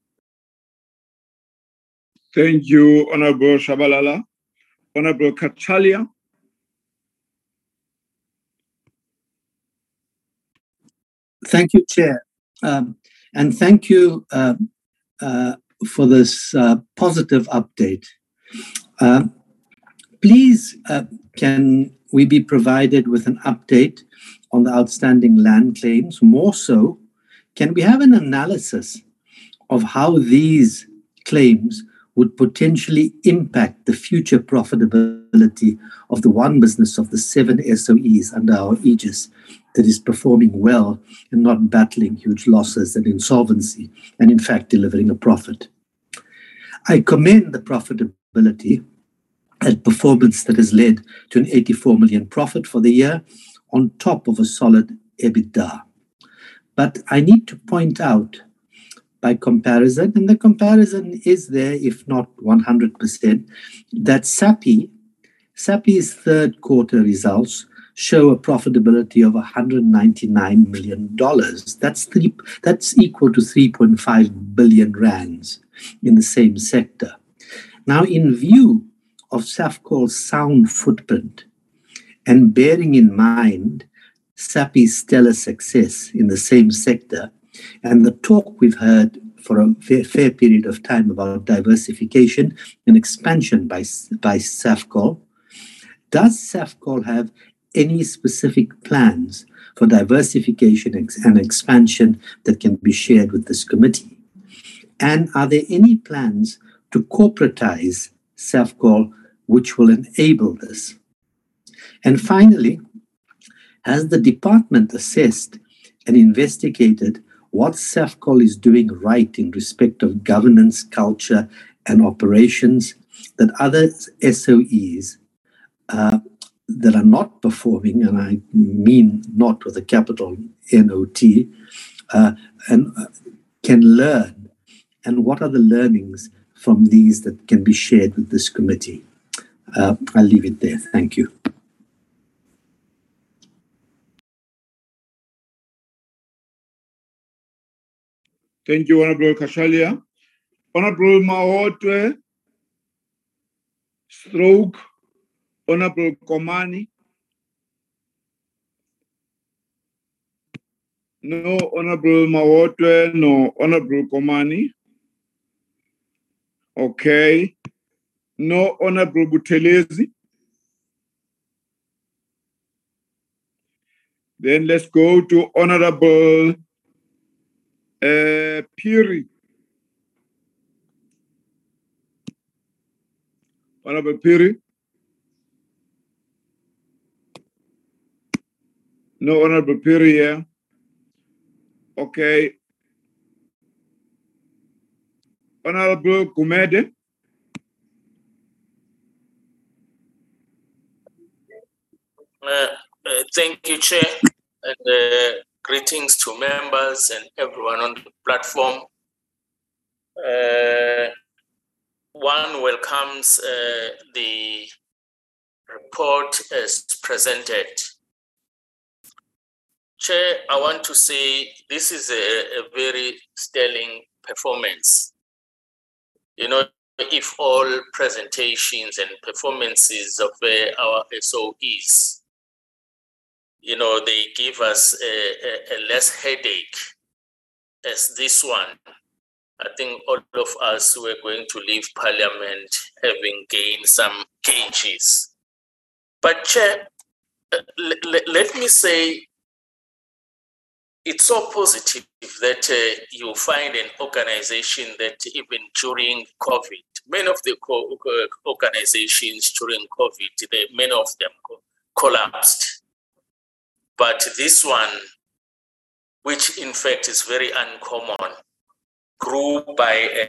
Thank you, Honorable Shabalala. Honorable Kachalia. Thank you, Chair. And thank you for this positive update. Please, can we be provided with an update on the outstanding land claims? More so, can we have an analysis of how these claims would potentially impact the future profitability of the one business of the 7 SOEs under our aegis that is performing well and not battling huge losses and insolvency, and in fact delivering a profit? I commend the profitability and performance that has led to an 84 million profit for the year on top of a solid EBITDA. But I need to point out, by comparison, and the comparison is there if not 100%, that SAPI's third quarter results show a profitability of $199 million. That's equal to 3.5 billion rands in the same sector. Now, in view of SAFCO's sound footprint and bearing in mind SAPI's stellar success in the same sector and the talk we've heard for a fair period of time about diversification and expansion by SAFCO, does SAFCO have any specific plans for diversification and expansion that can be shared with this committee? And are there any plans to corporatize Safcol which will enable this? And finally, has the department assessed and investigated what Safcol is doing right in respect of governance, culture, and operations that other SOEs that are not performing, and I mean not with a capital N-O-T, can learn? And what are the learnings from these that can be shared with this committee? I'll leave it there. Thank you. Thank you, Honorable Kashalia. Honorable Maotwe, Stroke, Honorable Komani. No Honorable Maotwe, no Honorable Komani. Okay. No Honorable Buthelezi. Then let's go to Honorable Phiri. Honorable Phiri. No Honorable Phiri here. Okay. Honorable Gumede. Thank you, Chair, and greetings to members and everyone on the platform. One welcomes the report as presented. Chair, I want to say this is a very sterling performance. You know, if all presentations and performances of our SOEs, you know, they give us a less headache as this one, I think all of us were going to leave Parliament having gained some kgs. But Chair, let me say, it's so positive that you find an organization that even during COVID, many of the organizations during COVID, many of them collapsed. But this one, which in fact is very uncommon, grew by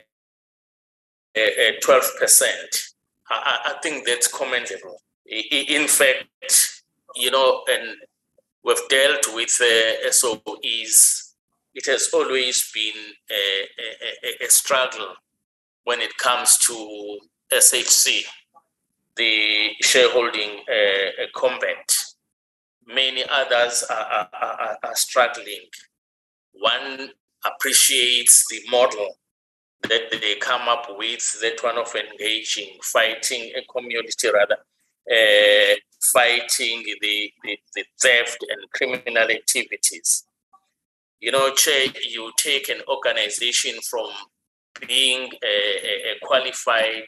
12%. I think that's commendable. In fact, you know, and we've dealt with SOEs. It has always been a struggle when it comes to SHC, the shareholding combat. Many others are struggling. One appreciates the model that they come up with, that one of engaging, fighting a community rather, fighting the theft and criminal activities. You know, Chair, you take an organization from being a qualified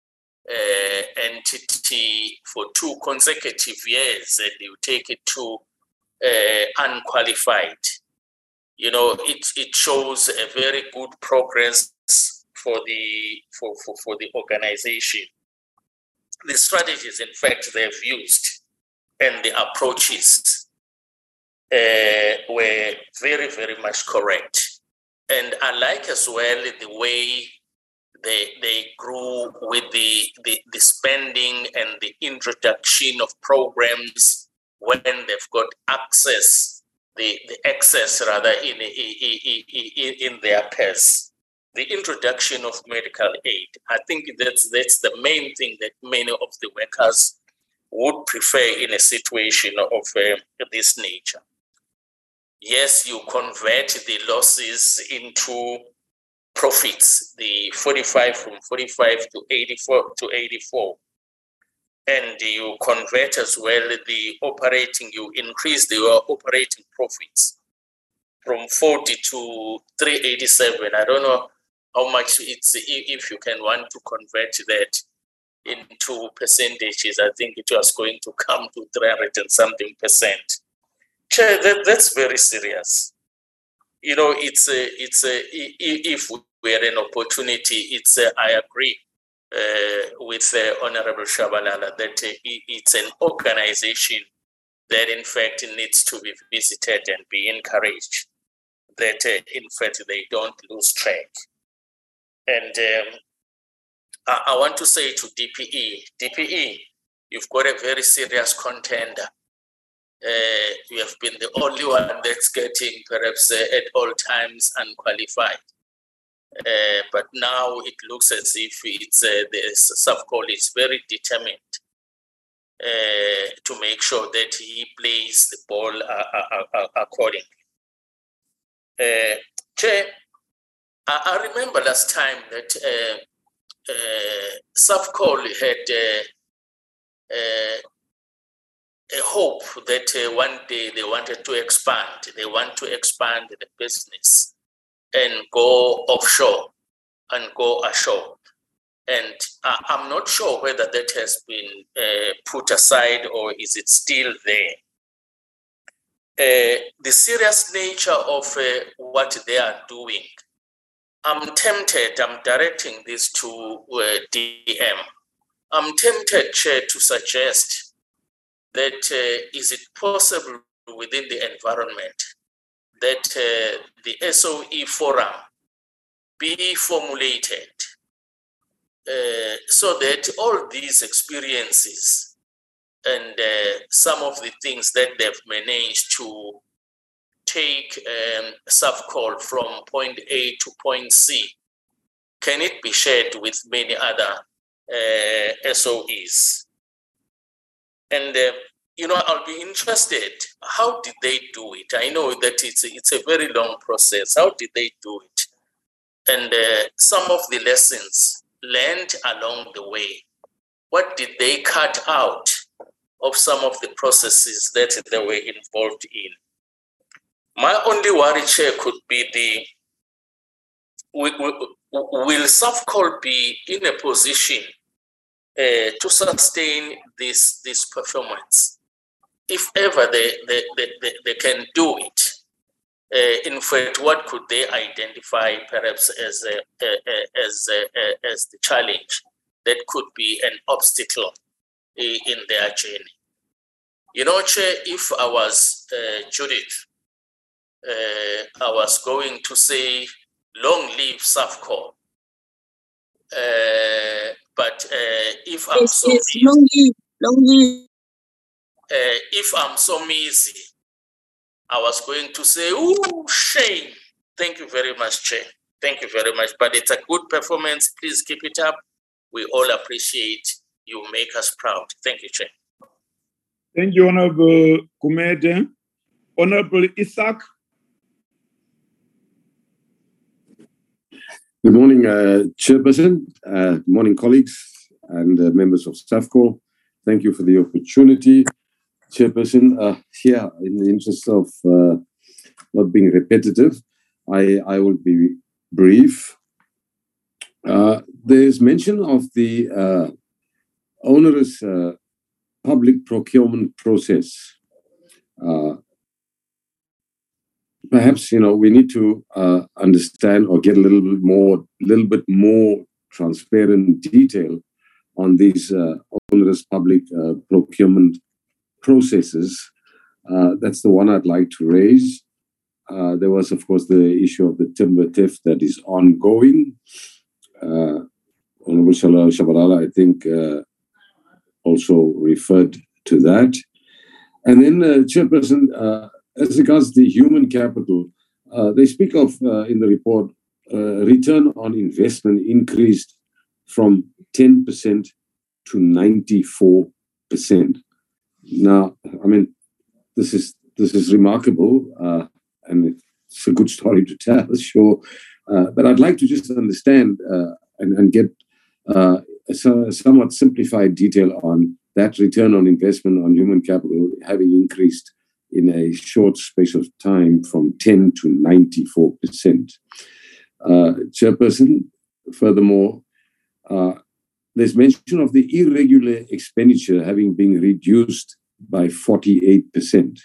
entity for 2 consecutive years, and you take it to unqualified. You know, it shows a very good progress for the organization. The strategies, in fact, they've used and the approaches were very, very much correct. And I like as well the way they grew with the spending and the introduction of programs when they've got access, the access rather in their purse. The introduction of medical aid, I think that's the main thing that many of the workers would prefer in a situation of this nature. Yes, you convert the losses into profits, the 45 from 45 to 84, and you convert as well the operating, you increase the operating profits from 40 to 387. I don't know how much it's, if you can want to convert that into percentages. I think it was going to come to 300 and something percent. Chair, that's very serious. You know, if had an opportunity, I agree with Honorable Shabalala that it's an organization that in fact needs to be visited and be encouraged, that in fact they don't lose track. And I want to say to DPE, you've got a very serious contender. You have been the only one that's getting perhaps at all times unqualified. But now it looks as if the SAFCOL is very determined to make sure that he plays the ball accordingly. Chair, I remember last time that SAFCOL had a hope that one day they wanted to expand. They want to expand the business and go offshore and go ashore. And I'm not sure whether that has been put aside or is it still there. The serious nature of what they are doing, I'm tempted, I'm directing this to DM. I'm tempted, Chair, to suggest that is it possible within the environment that the SOE forum be formulated so that all these experiences and some of the things that they've managed to take SAFCOL from point A to point C, can it be shared with many other SOEs? And I'll be interested, how did they do it? I know that it's a very long process. How did they do it? And some of the lessons learned along the way, what did they cut out of some of the processes that they were involved in? My only worry, Chair, could be will SAFCOL be in a position to sustain this performance? If ever they can do it, in fact, what could they identify perhaps as the challenge that could be an obstacle in their journey? Chair, if I was Judith, I was going to say, long live SAFCOL. But if I'm long live. If I'm so easy, I was going to say, ooh, shame. Thank you very much, Chair. Thank you very much. But it's a good performance. Please keep it up. We all appreciate you. Make us proud. Thank you, Chair. Thank you, Honorable Kumede. Honorable Isaac. Good morning, Chairperson. Good morning, colleagues and members of SAFCOL. Thank you for the opportunity. Chairperson, here, in the interest of not being repetitive, I will be brief. There's mention of the onerous public procurement process. Perhaps, we need to understand or get a little bit more transparent detail on these onerous public procurement processes. That's the one I'd like to raise. There was, of course, the issue of the timber theft that is ongoing. Honorable Shabalala, I think, also referred to that. And then, Chairperson, as regards the human capital, they speak of, in the report, return on investment increased from 10% to 94%. Now, I mean, this is remarkable, and it's a good story to tell, sure. But I'd like to just understand and get a somewhat simplified detail on that return on investment on human capital having increased in a short space of time from 10 to 94%. Chairperson, furthermore, there's mention of the irregular expenditure having been reduced by 48%,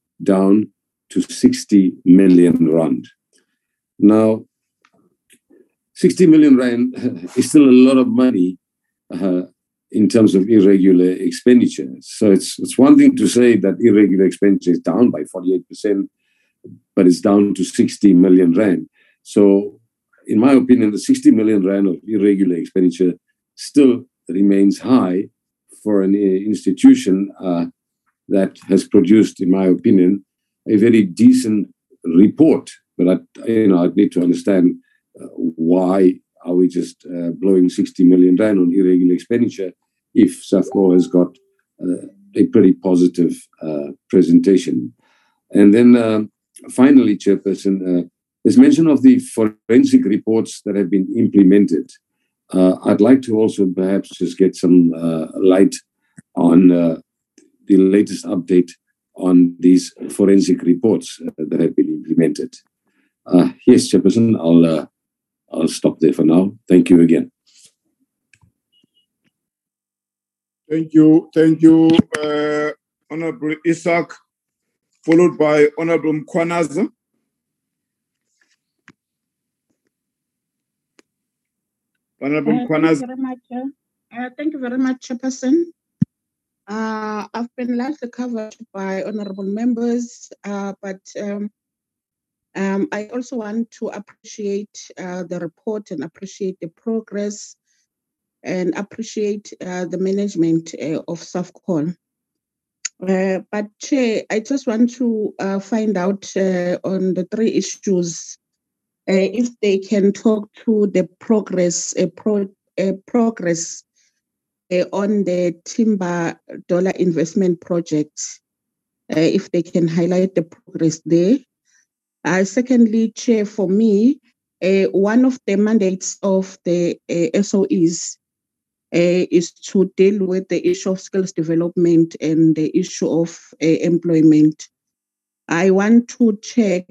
down to 60 million rand. Now, 60 million rand is still a lot of money in terms of irregular expenditure. So it's one thing to say that irregular expenditure is down by 48%, but it's down to 60 million rand. So in my opinion, the 60 million rand of irregular expenditure still remains high for an institution that has produced, in my opinion, a very decent report. But I'd need to understand why are we just blowing 60 million rand on irregular expenditure if SAFCO has got a pretty positive presentation. And then finally, Chairperson, there's mention of the forensic reports that have been implemented. I'd like to also perhaps just get some light on the latest update on these forensic reports that have been implemented. Yes, Chairperson, I'll stop there for now. Thank you again. Thank you, Honorable Isaac, followed by Honorable Mkhwanazi. Honorable Mkhwanazi. Thank you very much, Chairperson. I've been largely covered by honorable members, but I also want to appreciate the report and appreciate the progress and appreciate the management of SAFCO. But Chair, I just want to find out on the three issues if they can talk to the progress on the Timber Dollar Investment Project, if they can highlight the progress there. Secondly, Chair, for me, one of the mandates of the SOEs is to deal with the issue of skills development and the issue of employment. I want to check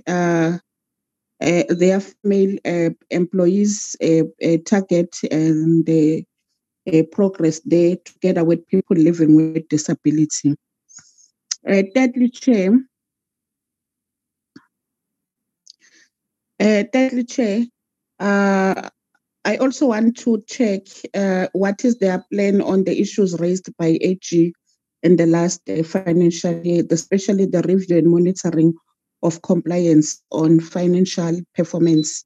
their female employees target and the progress there together with people living with disability. Thirdly, Chair, I also want to check what is their plan on the issues raised by AG in the last financial year, especially the review and monitoring of compliance on financial performance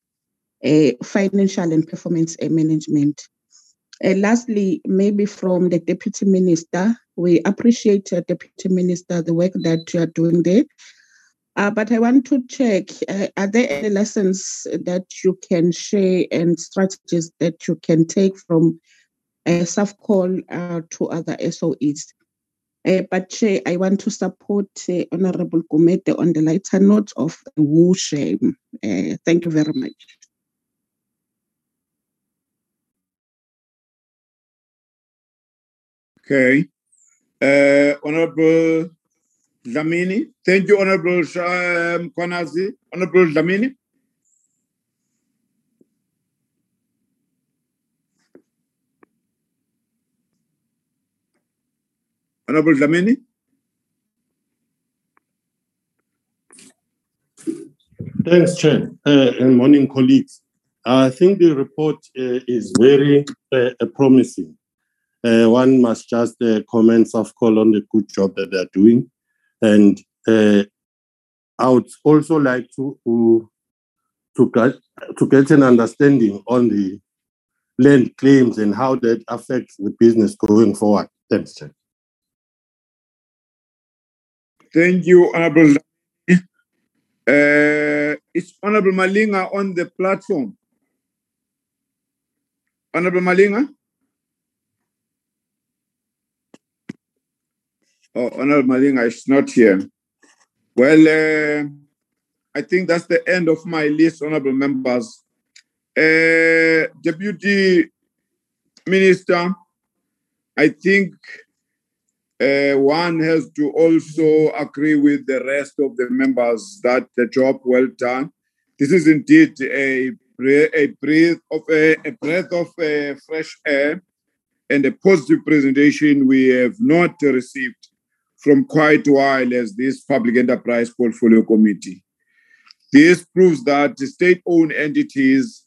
management. Lastly, maybe from the Deputy Minister, we appreciate Deputy Minister the work that you are doing there. But I want to check, are there any lessons that you can share and strategies that you can take from SAFCO to other SOEs? But Chair, I want to support Honorable Gumede on the lighter note of woo shame. Thank you very much. Okay. Honorable Dlamini. Thank you, Honorable Mkhwanazi. Honorable Dlamini. Honorable Dlamini. Thanks, Chair, and morning, colleagues. I think the report is very promising. One must just comment SAFCO on the good job that they're doing. And I would also like to get an understanding on the land claims and how that affects the business going forward. Thanks, Chair. Thank you, Honorable. Is Honorable Malinga on the platform? Honorable Malinga? Oh, Honorable Malinga is not here. Well, I think that's the end of my list, Honorable members. Deputy Minister, I think one has to also agree with the rest of the members that the job well done. This is indeed a breath of fresh air and a positive presentation we have not received from quite a while as this Public Enterprise Portfolio Committee. This proves that the state-owned entities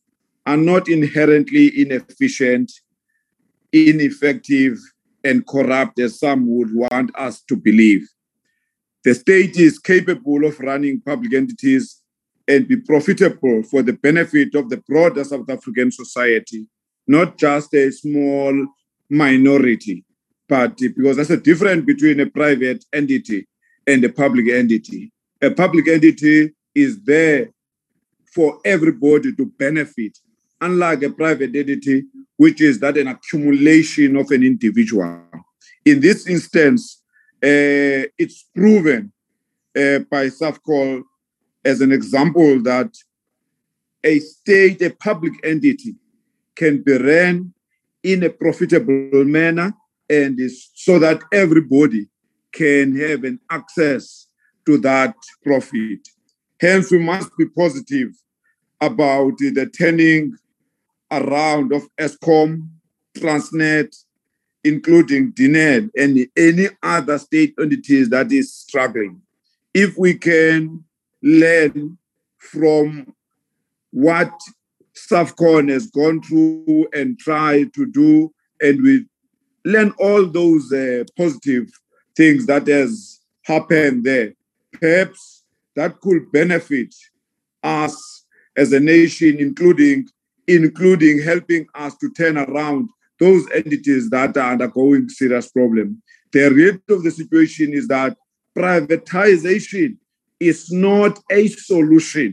are not inherently inefficient, ineffective, and corrupt as some would want us to believe. The state is capable of running public entities and be profitable for the benefit of the broader South African society, not just a small minority, but because there's a difference between a private entity and a public entity. A public entity is there for everybody to benefit, unlike a private entity, which is that an accumulation of an individual. In this instance, it's proven by SAFCOL as an example that a state, a public entity, can be run in a profitable manner, and is so that everybody can have an access to that profit. Hence, we must be positive about the turning around of Eskom, Transnet, including DNED, and any other state entities that is struggling. If we can learn from what SAFCON has gone through and try to do, and we learn all those positive things that has happened there, perhaps that could benefit us as a nation, including helping us to turn around those entities that are undergoing serious problem. The reality of the situation is that privatization is not a solution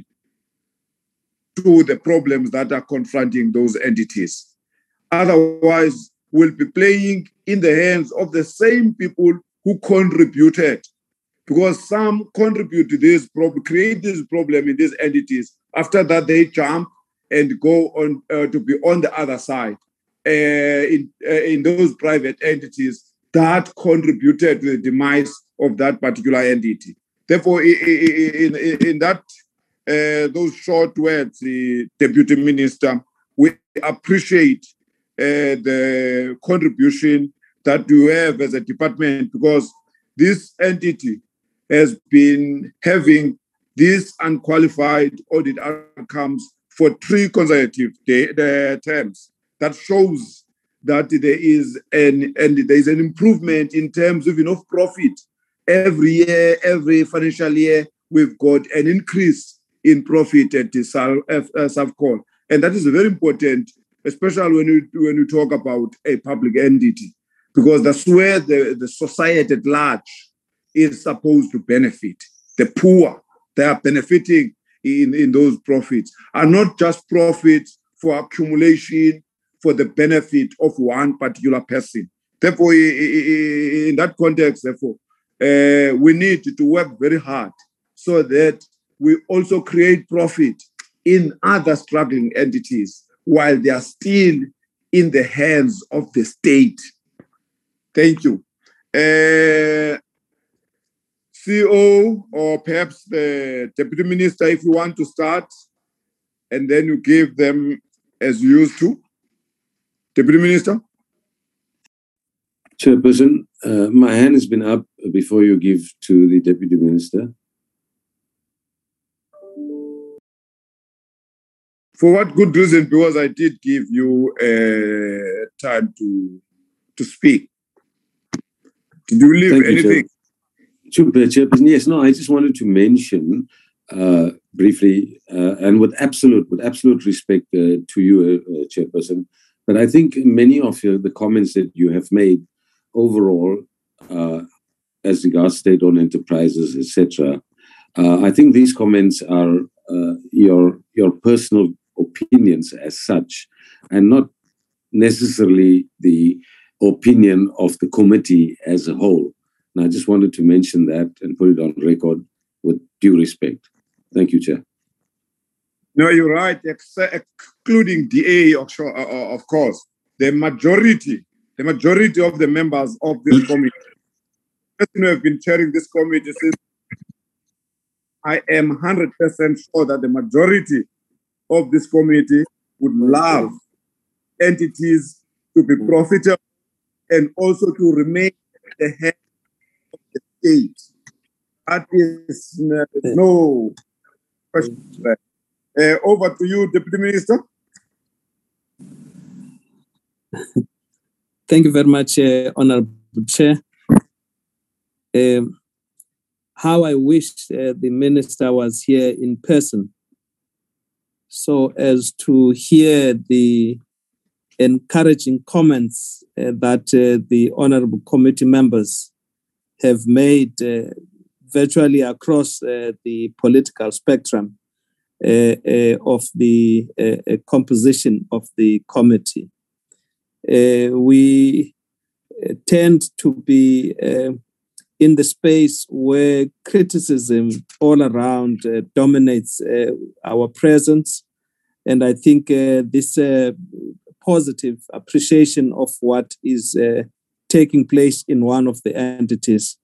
to the problems that are confronting those entities. Otherwise, we'll be playing in the hands of the same people who contributed, because some contribute to this problem, create this problem in these entities. After that, they jump and go on to be on the other side in those private entities that contributed to the demise of that particular entity. Therefore, in that those short words, Deputy Minister, we appreciate the contribution that you have as a department, because this entity has been having these unqualified audit outcomes for 3 consecutive terms. That shows that there is an improvement in terms of enough profit. Every year, every financial year, we've got an increase in profit at the SAFCOL. And that is very important, especially when you talk about a public entity, because that's where the society at large is supposed to benefit. The poor, they are benefiting in those profits, are not just profits for accumulation for the benefit of one particular person. Therefore, in that context, we need to work very hard so that we also create profit in other struggling entities while they are still in the hands of the state. Thank you. CEO, or perhaps the Deputy Minister, if you want to start, and then you give them as you used to. Deputy Minister? Chairperson, my hand has been up before you give to the Deputy Minister. For what good reason? Because I did give you time to speak. Did you leave anything? Chairperson, yes, no, I just wanted to mention briefly, and with absolute respect to you, Chairperson, but I think many of the comments that you have made overall, as regards state-owned enterprises, etc., I think these comments are your personal opinions as such, and not necessarily the opinion of the committee as a whole. And I just wanted to mention that and put it on record with due respect. Thank you, Chair. No, you're right, excluding DA, of course. The majority of the members of this committee, who have been chairing this committee since, I am 100% sure that the majority of this committee would love entities to be profitable and also to remain at the head of the state. That is no question. Over to you, Deputy Minister. Thank you very much, Honorable Chair. How I wish the Minister was here in person so as to hear the encouraging comments that the Honorable Committee members have made virtually across the political spectrum of the composition of the committee. We tend to be in the space where criticism all around dominates our presence. And I think this positive appreciation of what is taking place in one of the entities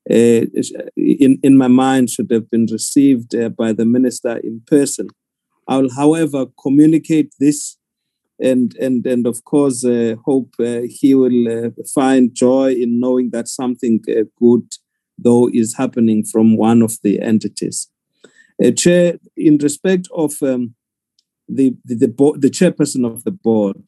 in my mind should have been received by the Minister in person. I will, however, communicate this and of course hope he will find joy in knowing that something good though is happening from one of the entities. Chair, in respect of the chairperson of the board,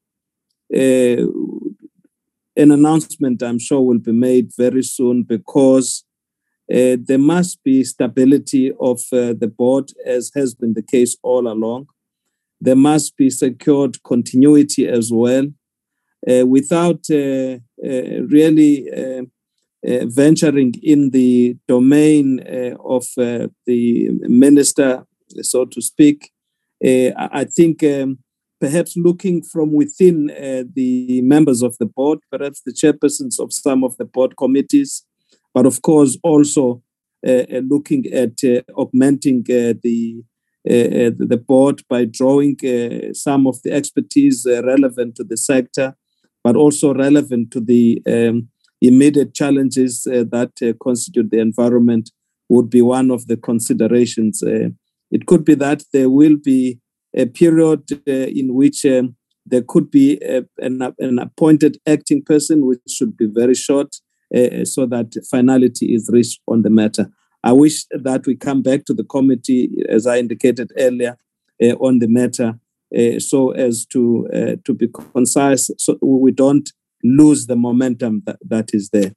an announcement I'm sure will be made very soon, because there must be stability of the board, as has been the case all along. There must be secured continuity as well, without really venturing in the domain of the minister, so to speak. I think perhaps looking from within the members of the board, perhaps the chairpersons of some of the board committees, but of course also looking at augmenting the board by drawing some of the expertise relevant to the sector, but also relevant to the immediate challenges that constitute the environment, would be one of the considerations. It could be that there will be a period in which there could be an appointed acting person, which should be very short, so that finality is reached on the matter. I wish that we come back to the committee, as I indicated earlier, on the matter, so as to be concise, so we don't lose the momentum that is there.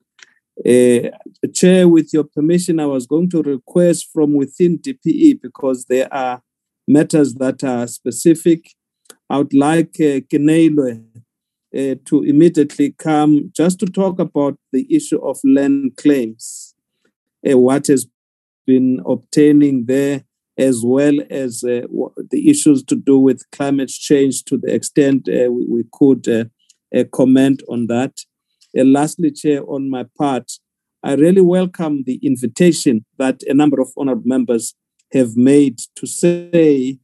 Chair, with your permission, I was going to request from within DPE, because there are matters that are specific. I would like Keneilwe to immediately come just to talk about the issue of land claims, what has been obtaining there, as well as the issues to do with climate change, to the extent we could comment on that. Lastly, Chair, on my part, I really welcome the invitation that a number of honorable members have made to say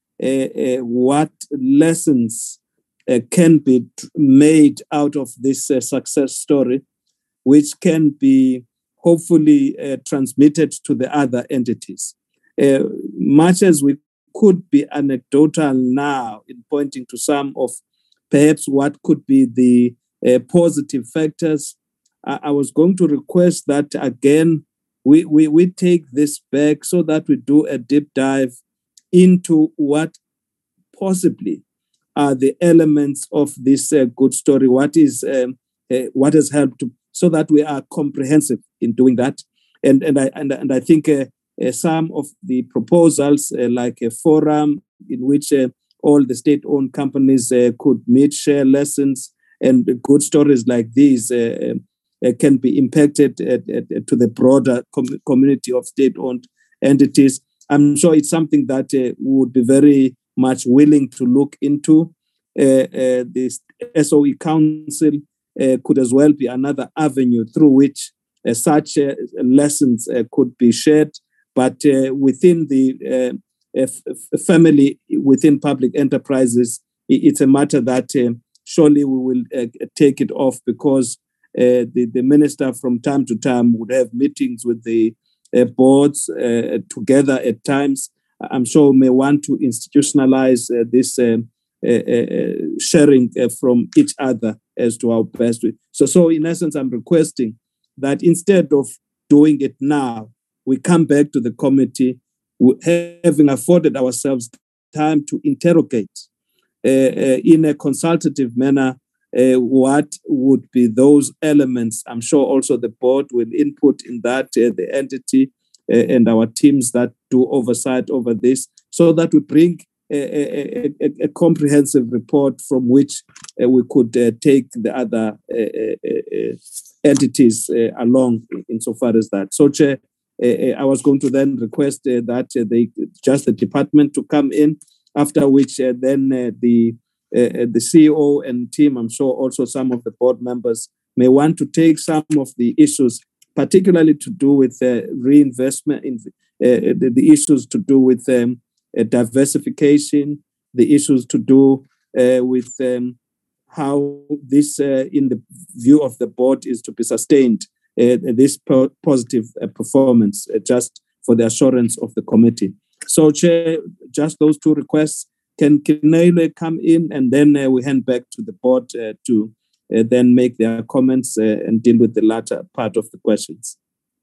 what lessons can be made out of this success story, which can be hopefully transmitted to the other entities. Much as we could be anecdotal now in pointing to some of perhaps what could be the positive factors, I was going to request that again we take this back so that we do a deep dive into what possibly are the elements of this good story, what has helped to, so that we are comprehensive in doing that. And I think some of the proposals, like a forum in which all the state-owned companies could meet, share lessons, and good stories like these can be impacted to the broader community of state-owned entities. I'm sure it's something that we would be very much willing to look into. The SOE Council could as well be another avenue through which such lessons could be shared, but within the family, within public enterprises, it's a matter that surely we will take it off, because the minister from time to time would have meetings with the boards together at times. I'm sure we may want to institutionalize this sharing from each other as to how best we. So in essence, I'm requesting that instead of doing it now, we come back to the committee, having afforded ourselves time to interrogate in a consultative manner what would be those elements. I'm sure also the board will input in that, the entity and our teams that do oversight over this, so that we bring a comprehensive report from which we could take the other entities along insofar as that. So, Chair, I was going to then request that the department to come in, after which then the CEO and team, I'm sure also some of the board members may want to take some of the issues, particularly to do with reinvestment in the issues to do with diversification, the issues to do with how this, in the view of the board, is to be sustained, this positive performance, just for the assurance of the committee. So, Chair, just those two requests. Can Kinele come in, and then we hand back to the board to then make their comments and deal with the latter part of the questions.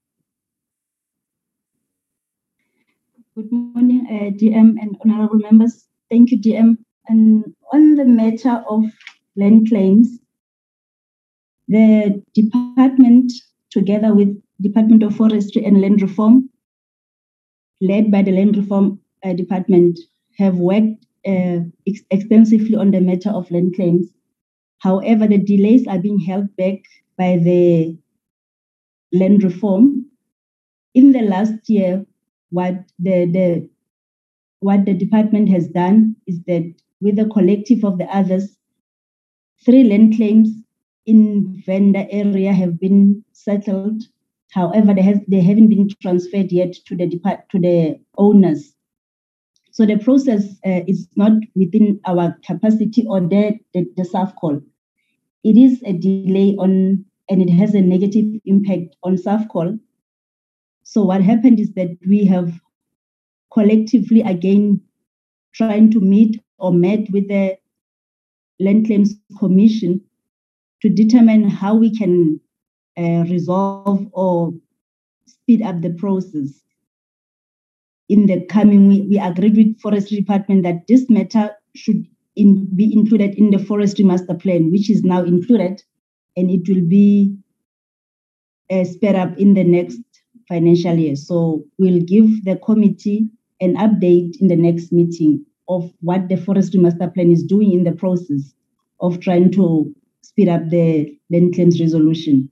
Good morning, DM and honorable members. Thank you, DM. And on the matter of land claims, the department, together with Department of Forestry and Land Reform, led by the Land Reform Department, have worked extensively on the matter of land claims. However, the delays are being held back by the land reform. In the last year, what the department has done is that with the collective of the others, 3 land claims in Venda area have been settled. However, they haven't been transferred yet to the owners. So the process is not within our capacity or the SAFCOL. It is a delay and it has a negative impact on SAFCOL. So what happened is that we have collectively again trying to met with the Land Claims Commission to determine how we can resolve or speed up the process. In the coming week, we agreed with Forestry Department that this matter should be included in the Forestry Master Plan, which is now included, and it will be sped up in the next financial year. So we'll give the committee an update in the next meeting of what the Forestry Master Plan is doing in the process of trying to speed up the land claims resolution.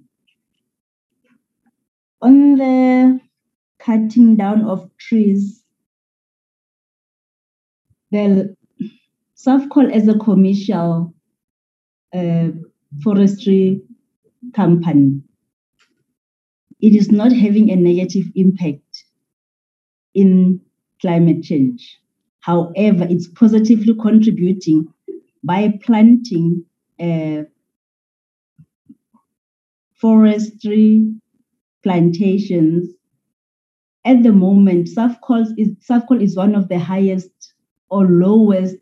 On the cutting down of trees, the SAFCOL as a commercial forestry company, it is not having a negative impact in climate change. However, it's positively contributing by planting forestry plantations. At the moment, SAFCOL is one of the highest or lowest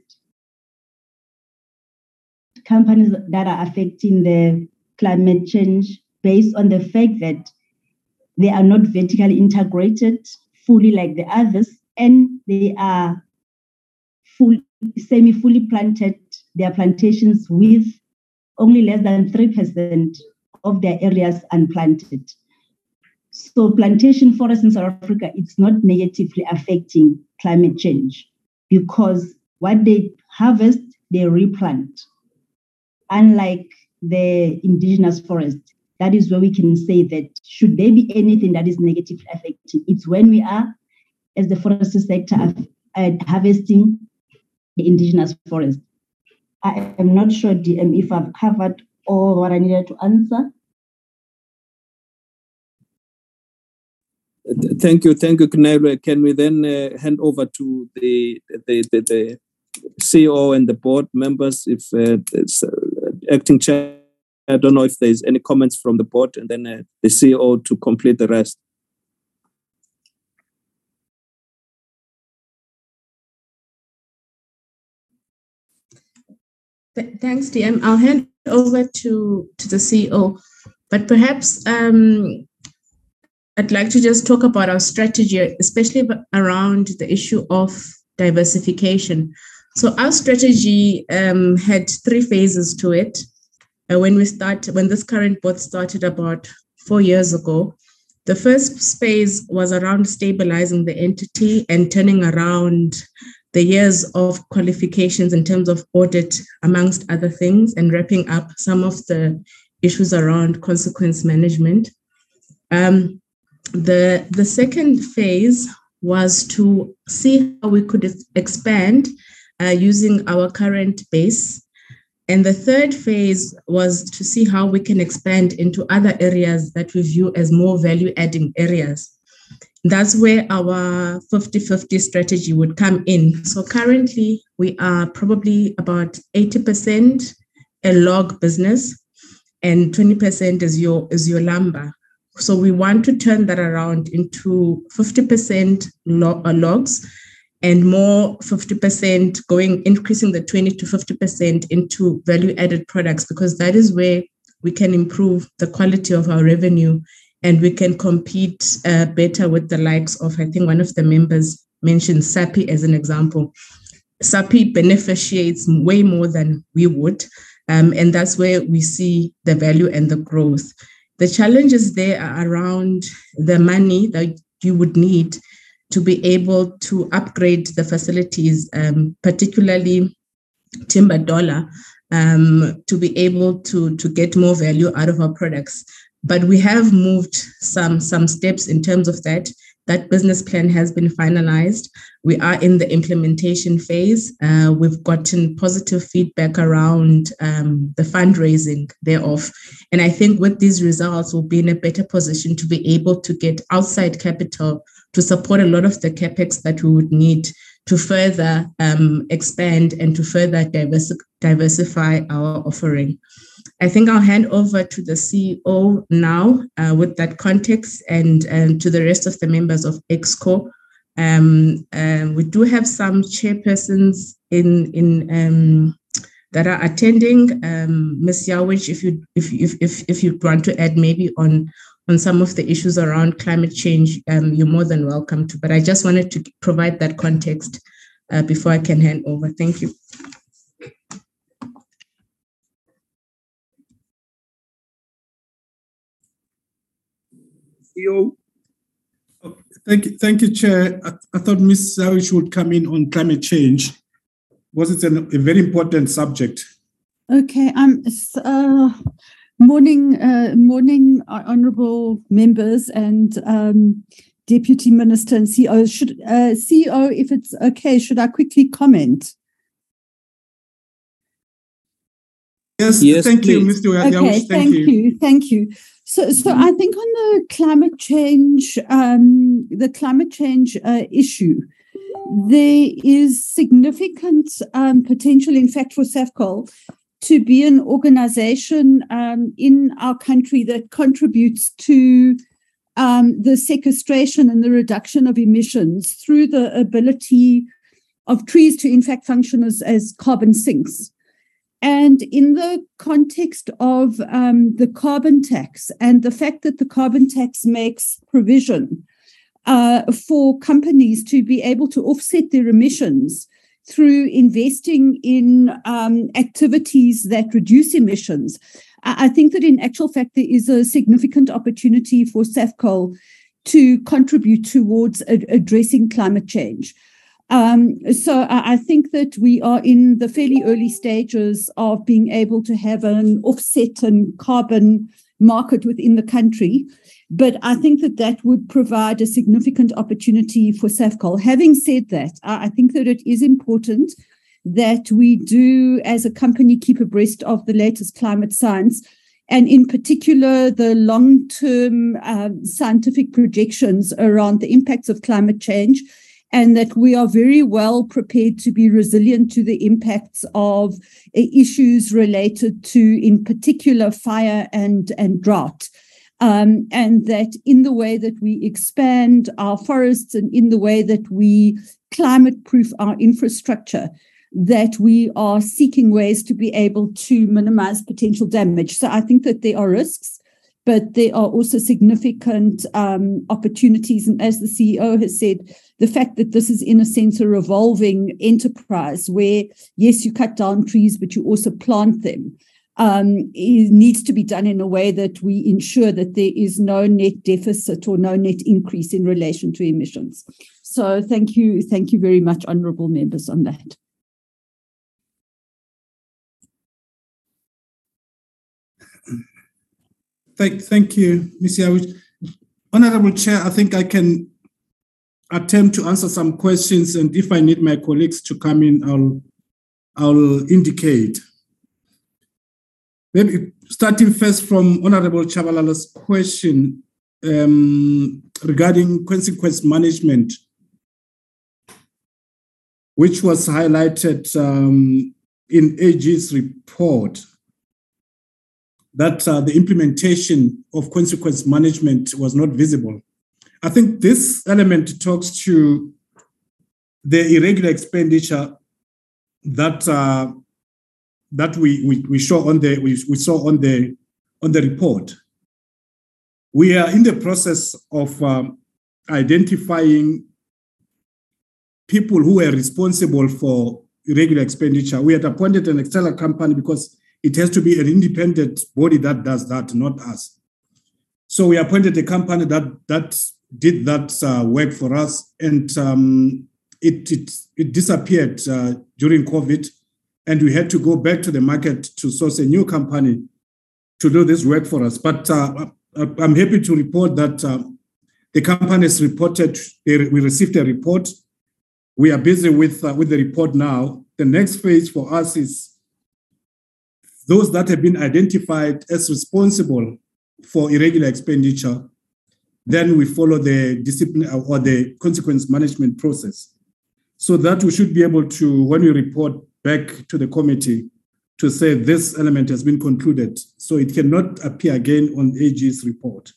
companies that are affecting the climate change based on the fact that they are not vertically integrated fully like the others, and they are semi-fully planted their plantations with only less than 3% of their areas unplanted. So plantation forest in South Africa, it's not negatively affecting climate change because what they harvest, they replant. Unlike the indigenous forest, that is where we can say that should there be anything that is negatively affecting, it's when we are, as the forestry sector, harvesting the indigenous forest. I am not sure, DM, if I've covered all what I needed to answer. Thank you, Kinele. Can we then hand over to the CEO and the board members? If acting chair, I don't know if there's any comments from the board, and then the CEO to complete the rest. Thanks, DM. I'll hand over to the CEO, but perhaps I'd like to just talk about our strategy, especially around the issue of diversification. So our strategy had 3 phases to it. When this current board started about 4 years ago, the first phase was around stabilizing the entity and turning around the years of qualifications in terms of audit, amongst other things, and wrapping up some of the issues around consequence management. The second phase was to see how we could expand using our current base. And the third phase was to see how we can expand into other areas that we view as more value-adding areas. That's where our 50-50 strategy would come in. So currently, we are probably about 80% a log business and 20% is your lumber. So we want to turn that around into 50% logs and more 50% increasing the 20 to 50% into value-added products, because that is where we can improve the quality of our revenue and we can compete better with the likes of, I think one of the members mentioned SAPI as an example. SAPI beneficiates way more than we would, and that's where we see the value and the growth. The challenges there are around the money that you would need to be able to upgrade the facilities, particularly Timber Dollar, to be able to get more value out of our products. But we have moved some steps in terms of that. That business plan has been finalized. We are in the implementation phase. We've gotten positive feedback around the fundraising thereof. And I think with these results, we'll be in a better position to be able to get outside capital to support a lot of the CapEx that we would need to further expand and to further diversify our offering. I think I'll hand over to the CEO now with that context and to the rest of the members of EXCO. We do have some chairpersons in that are attending. Ms. Yawich, if you want to add maybe on some of the issues around climate change, you're more than welcome to. But I just wanted to provide that context before I can hand over. Thank you. CEO. Thank you, Chair. I thought Ms. Yawich would come in on climate change, because it's a very important subject. Okay. Morning, honourable members and Deputy Minister and CEO. CEO, if it's okay, should I quickly comment? Yes, thank you, Mr. Yawich. Okay, thank you. So I think on the climate change issue, there is significant potential, in fact, for SAFCOL to be an organization in our country that contributes to the sequestration and the reduction of emissions through the ability of trees to, in fact, function as carbon sinks. And in the context of the carbon tax and the fact that the carbon tax makes provision for companies to be able to offset their emissions through investing in activities that reduce emissions, I think that in actual fact there is a significant opportunity for SAFCOL to contribute towards addressing climate change. So I think that we are in the fairly early stages of being able to have an offset and carbon market within the country. But I think that would provide a significant opportunity for SAFCOL. Having said that, I think that it is important that we do, as a company, keep abreast of the latest climate science, and in particular, the long-term scientific projections around the impacts of climate change, and that we are very well prepared to be resilient to the impacts of issues related to, in particular, fire and drought. And that in the way that we expand our forests and in the way that we climate-proof our infrastructure, that we are seeking ways to be able to minimize potential damage. So I think that there are risks, but there are also significant opportunities. And as the CEO has said, the fact that this is in a sense a revolving enterprise where, yes, you cut down trees, but you also plant them, it needs to be done in a way that we ensure that there is no net deficit or no net increase in relation to emissions. So thank you very much, honourable members, on that. Thank you, Ms. Yawich. Honourable Chair, I think I can attempt to answer some questions, and if I need my colleagues to come in, I'll indicate. Maybe starting first from Honourable Chabalala's question regarding consequence management, which was highlighted in AG's report, that the implementation of consequence management was not visible. I think this element talks to the irregular expenditure that we saw on the report. We are in the process of identifying people who were responsible for irregular expenditure. We had appointed an external company because it has to be an independent body that does that, not us. So we appointed a company that did that work for us, and it disappeared during COVID, and we had to go back to the market to source a new company to do this work for us. But I'm happy to report that the company has reported, we received a report. We are busy with the report now. The next phase for us is those that have been identified as responsible for irregular expenditure. Then we follow the discipline or the consequence management process, so that we should be able to, when we report back to the committee, to say this element has been concluded, so it cannot appear again on AG's report.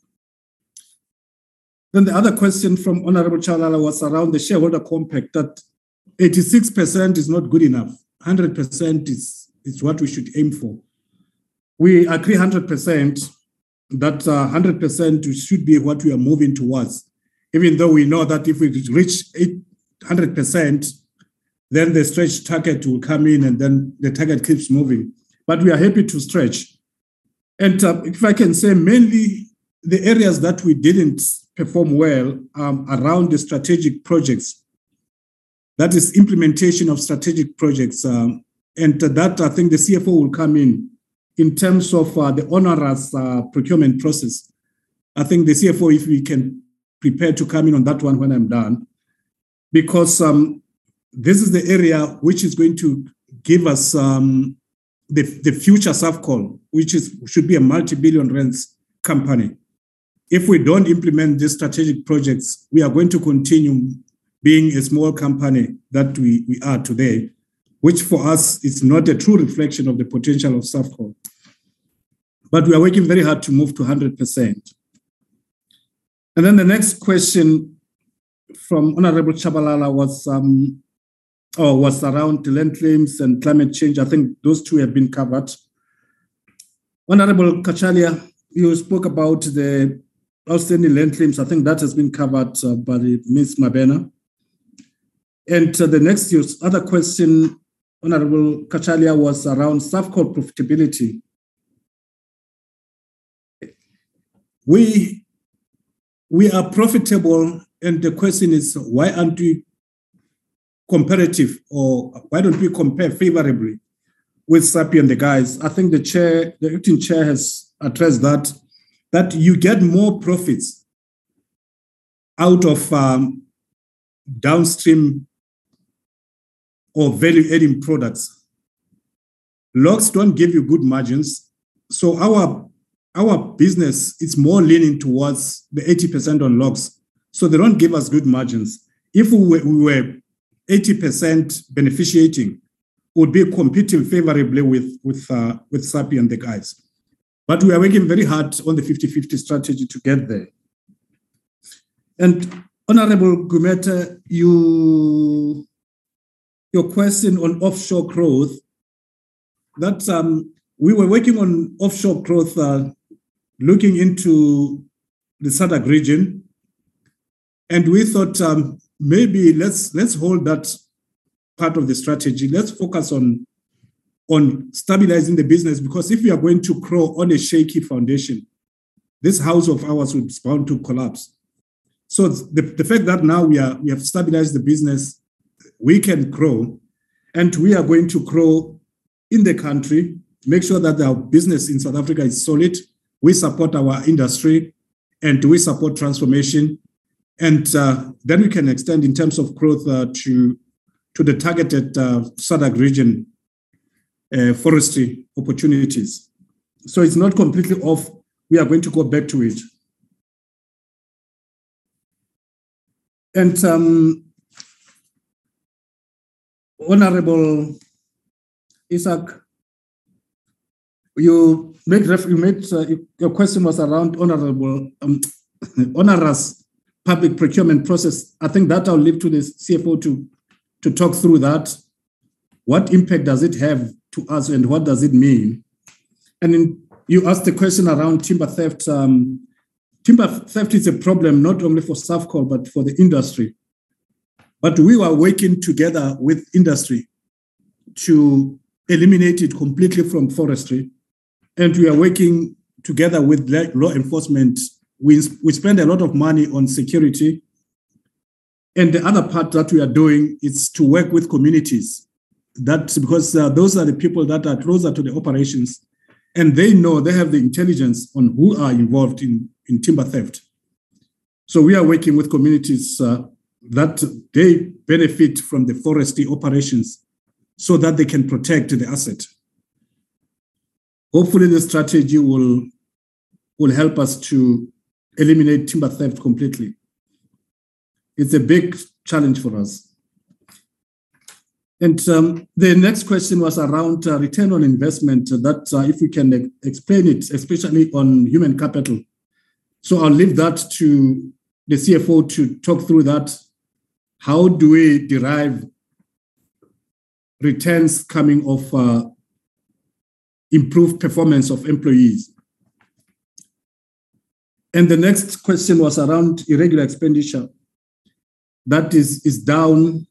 Then the other question from Honorable Chabalala was around the shareholder compact, that 86% is not good enough. 100% is what we should aim for. We agree 100% that 100% should be what we are moving towards, even though we know that if we reach 100%, then the stretch target will come in and then the target keeps moving. But we are happy to stretch. And if I can say, mainly the areas that we didn't perform well around the strategic projects, that is implementation of strategic projects. And that I think the CFO will come in terms of the onerous procurement process. I think the CFO, if we can prepare to come in on that one when I'm done, because this is the area which is going to give us the future Safcol, which should be a multi-billion rands company. If we don't implement these strategic projects, we are going to continue being a small company that we are today, which for us is not a true reflection of the potential of Safcol. But we are working very hard to move to 100%. And then the next question from Honorable Chabalala was around land claims and climate change. I think those two have been covered. Honorable Kachalia, you spoke about the outstanding land claims. I think that has been covered by Ms. Mabena. And the next other question, Honorable Kachalia, was around Safcol profitability. We are profitable, and the question is, why aren't we comparative, or why don't we compare favorably with SAPI and the guys? I think the acting chair has addressed that you get more profits out of downstream or value-adding products. Logs don't give you good margins, so our business is more leaning towards the 80% on logs, so they don't give us good margins. If we were 80% beneficiating, would be competing favorably with SAPI and the guys. But we are working very hard on the 50-50 strategy to get there. And Honorable Gumete, your question on offshore growth, that we were working on offshore growth looking into the SADC region, and we thought maybe let's hold that part of the strategy. Let's focus on stabilizing the business, because if we are going to grow on a shaky foundation, this house of ours would be bound to collapse. So the fact that now we have stabilized the business, we can grow, and we are going to grow in the country, make sure that our business in South Africa is solid. We support our industry, and we support transformation, and then we can extend in terms of growth to the targeted SADC region forestry opportunities. So it's not completely off. We are going to go back to it. And Honorable Isaac, your question was around onerous public procurement process. I think that I'll leave to the CFO to talk through that. What impact does it have to us, and what does it mean? And then you asked the question around timber theft. Timber theft is a problem not only for Safcol, but for the industry. But we were working together with industry to eliminate it completely from forestry. And we are working together with law enforcement. We spend a lot of money on security. And the other part that we are doing is to work with communities. That's because those are the people that are closer to the operations, and they know, they have the intelligence on who are involved in timber theft. So we are working with communities that they benefit from the forestry operations so that they can protect the asset. Hopefully the strategy will help us to eliminate timber theft completely. It's a big challenge for us. And the next question was around return on investment, that if we can explain it, especially on human capital. So I'll leave that to the CFO to talk through that. How do we derive returns coming off improved performance of employees? And the next question was around irregular expenditure. That is down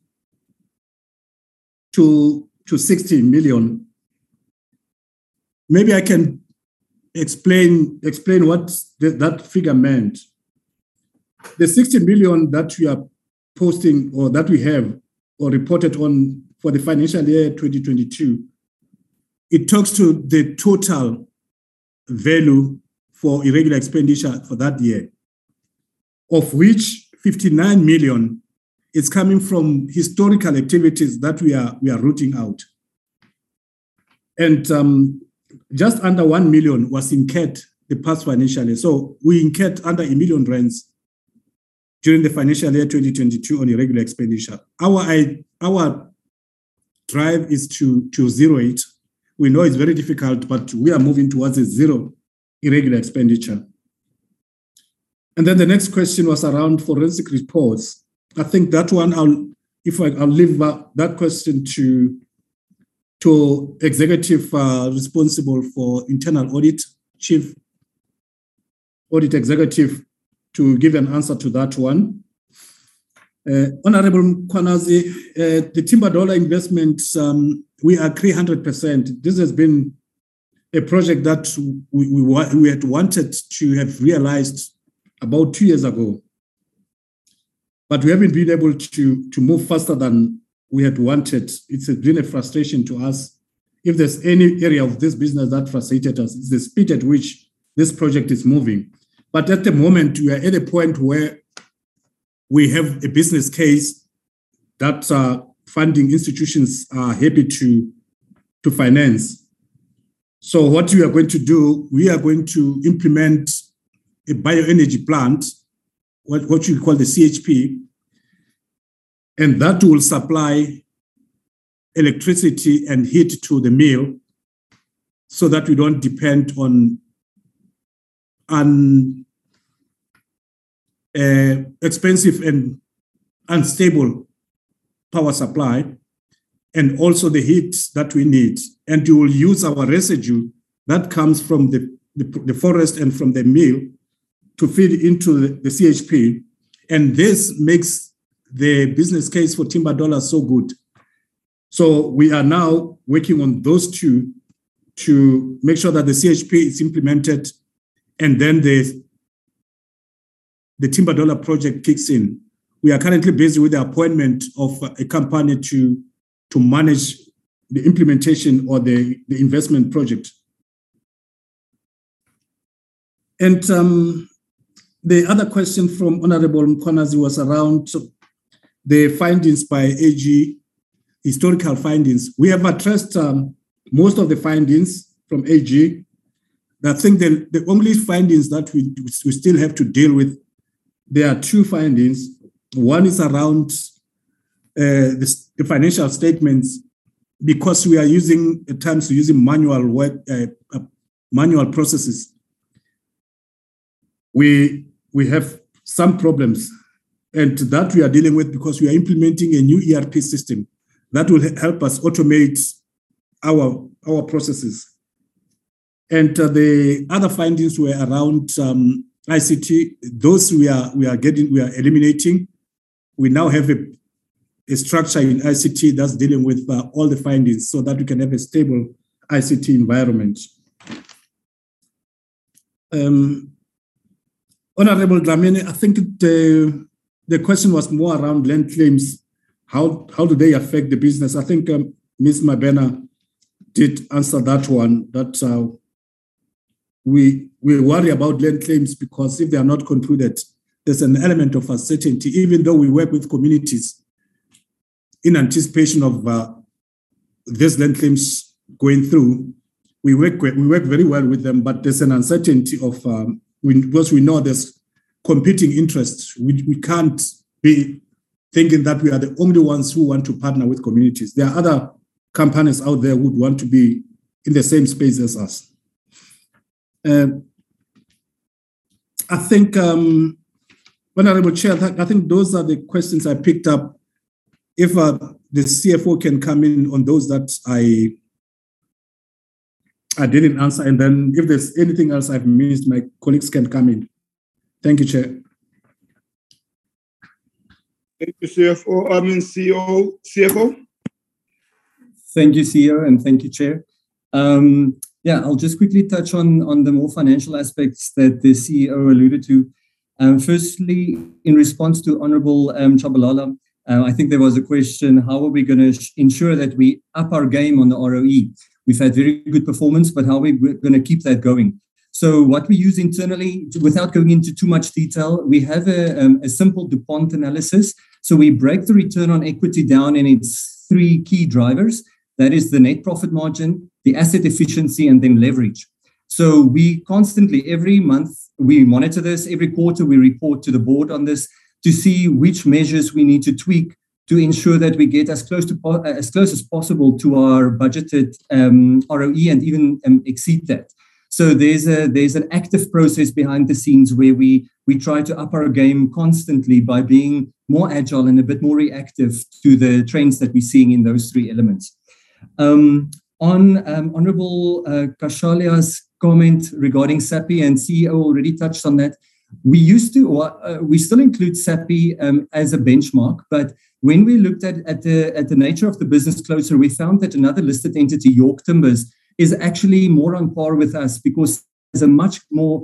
to 60 million. Maybe I can explain what that figure meant. The 60 million that we are posting, or that we have or reported on for the financial year 2022, it talks to the total value for irregular expenditure for that year, of which 59 million is coming from historical activities that we are rooting out. And just under 1 million was incurred the past financial year. So we incurred under 1 million rands during the financial year 2022 on irregular expenditure. Our drive is to zero it. We know it's very difficult, but we are moving towards a zero irregular expenditure. And then the next question was around forensic reports. I think that one, I'll leave that question to executive responsible for internal audit, chief audit executive, to give an answer to that one. Honorable Mkhwanazi, the Timber Dollar investment, we agree 100%. This has been a project that we had wanted to have realized about 2 years ago. But we haven't been able to move faster than we had wanted. It's been a frustration to us. If there's any area of this business that frustrated us, it's the speed at which this project is moving. But at the moment, we are at a point where we have a business case that funding institutions are happy to finance. So what we are going to do, we are going to implement a bioenergy plant, what you call the CHP, and that will supply electricity and heat to the mill so that we don't depend on expensive and unstable power supply, and also the heat that we need. And you will use our residue that comes from the the forest and from the mill to feed into the CHP. And this makes the business case for Timber Dollar so good. So we are now working on those two to make sure that the CHP is implemented and then the Timber Dollar project kicks in. We are currently busy with the appointment of a company to manage the implementation or the investment project. And the other question from Honorable Mkonazi was around the findings by AG, historical findings. We have addressed most of the findings from AG. I think the only findings that we still have to deal with, there are two findings. One is around the financial statements, because we are using at times using manual work, manual processes. We have some problems, and that we are dealing with because we are implementing a new ERP system that will help us automate our processes. And the other findings were around ICT. Those we are eliminating. We now have a structure in ICT that's dealing with all the findings so that we can have a stable ICT environment. Honorable Dlamini, I think the question was more around land claims. How do they affect the business? I think Ms. Mabena did answer that one, that we worry about land claims because if they are not concluded, there's an element of uncertainty, even though we work with communities in anticipation of these land claims going through. We work very well with them, but there's an uncertainty of, because we know there's competing interests. We can't be thinking that we are the only ones who want to partner with communities. There are other companies out there who would want to be in the same space as us. I think, Honorable Chair, I think those are the questions I picked up. If the CFO can come in on those that I didn't answer, and then if there's anything else I've missed, my colleagues can come in. Thank you, Chair. Thank you, CFO. I mean, CFO. Thank you, CEO, and thank you, Chair. Yeah, I'll just quickly touch on the more financial aspects that the CEO alluded to. Firstly, in response to Honorable Chabalala, I think there was a question, how are we going to ensure that we up our game on the ROE? We've had very good performance, but how are we going to keep that going? So what we use internally, without going into too much detail, we have a simple DuPont analysis. So we break the return on equity down in its three key drivers. That is the net profit margin, the asset efficiency, and then leverage. So we constantly, every month, we monitor this. Every quarter, we report to the board on this to see which measures we need to tweak to ensure that we get as close as possible to our budgeted ROE and even exceed that. So there's an active process behind the scenes where we try to up our game constantly by being more agile and a bit more reactive to the trends that we're seeing in those three elements. On Honorable Kashalia's comment regarding SAPI, and CEO already touched on that, we still include SAPI as a benchmark, but when we looked at the nature of the business closer, we found that another listed entity, York Timbers, is actually more on par with us because there's a much more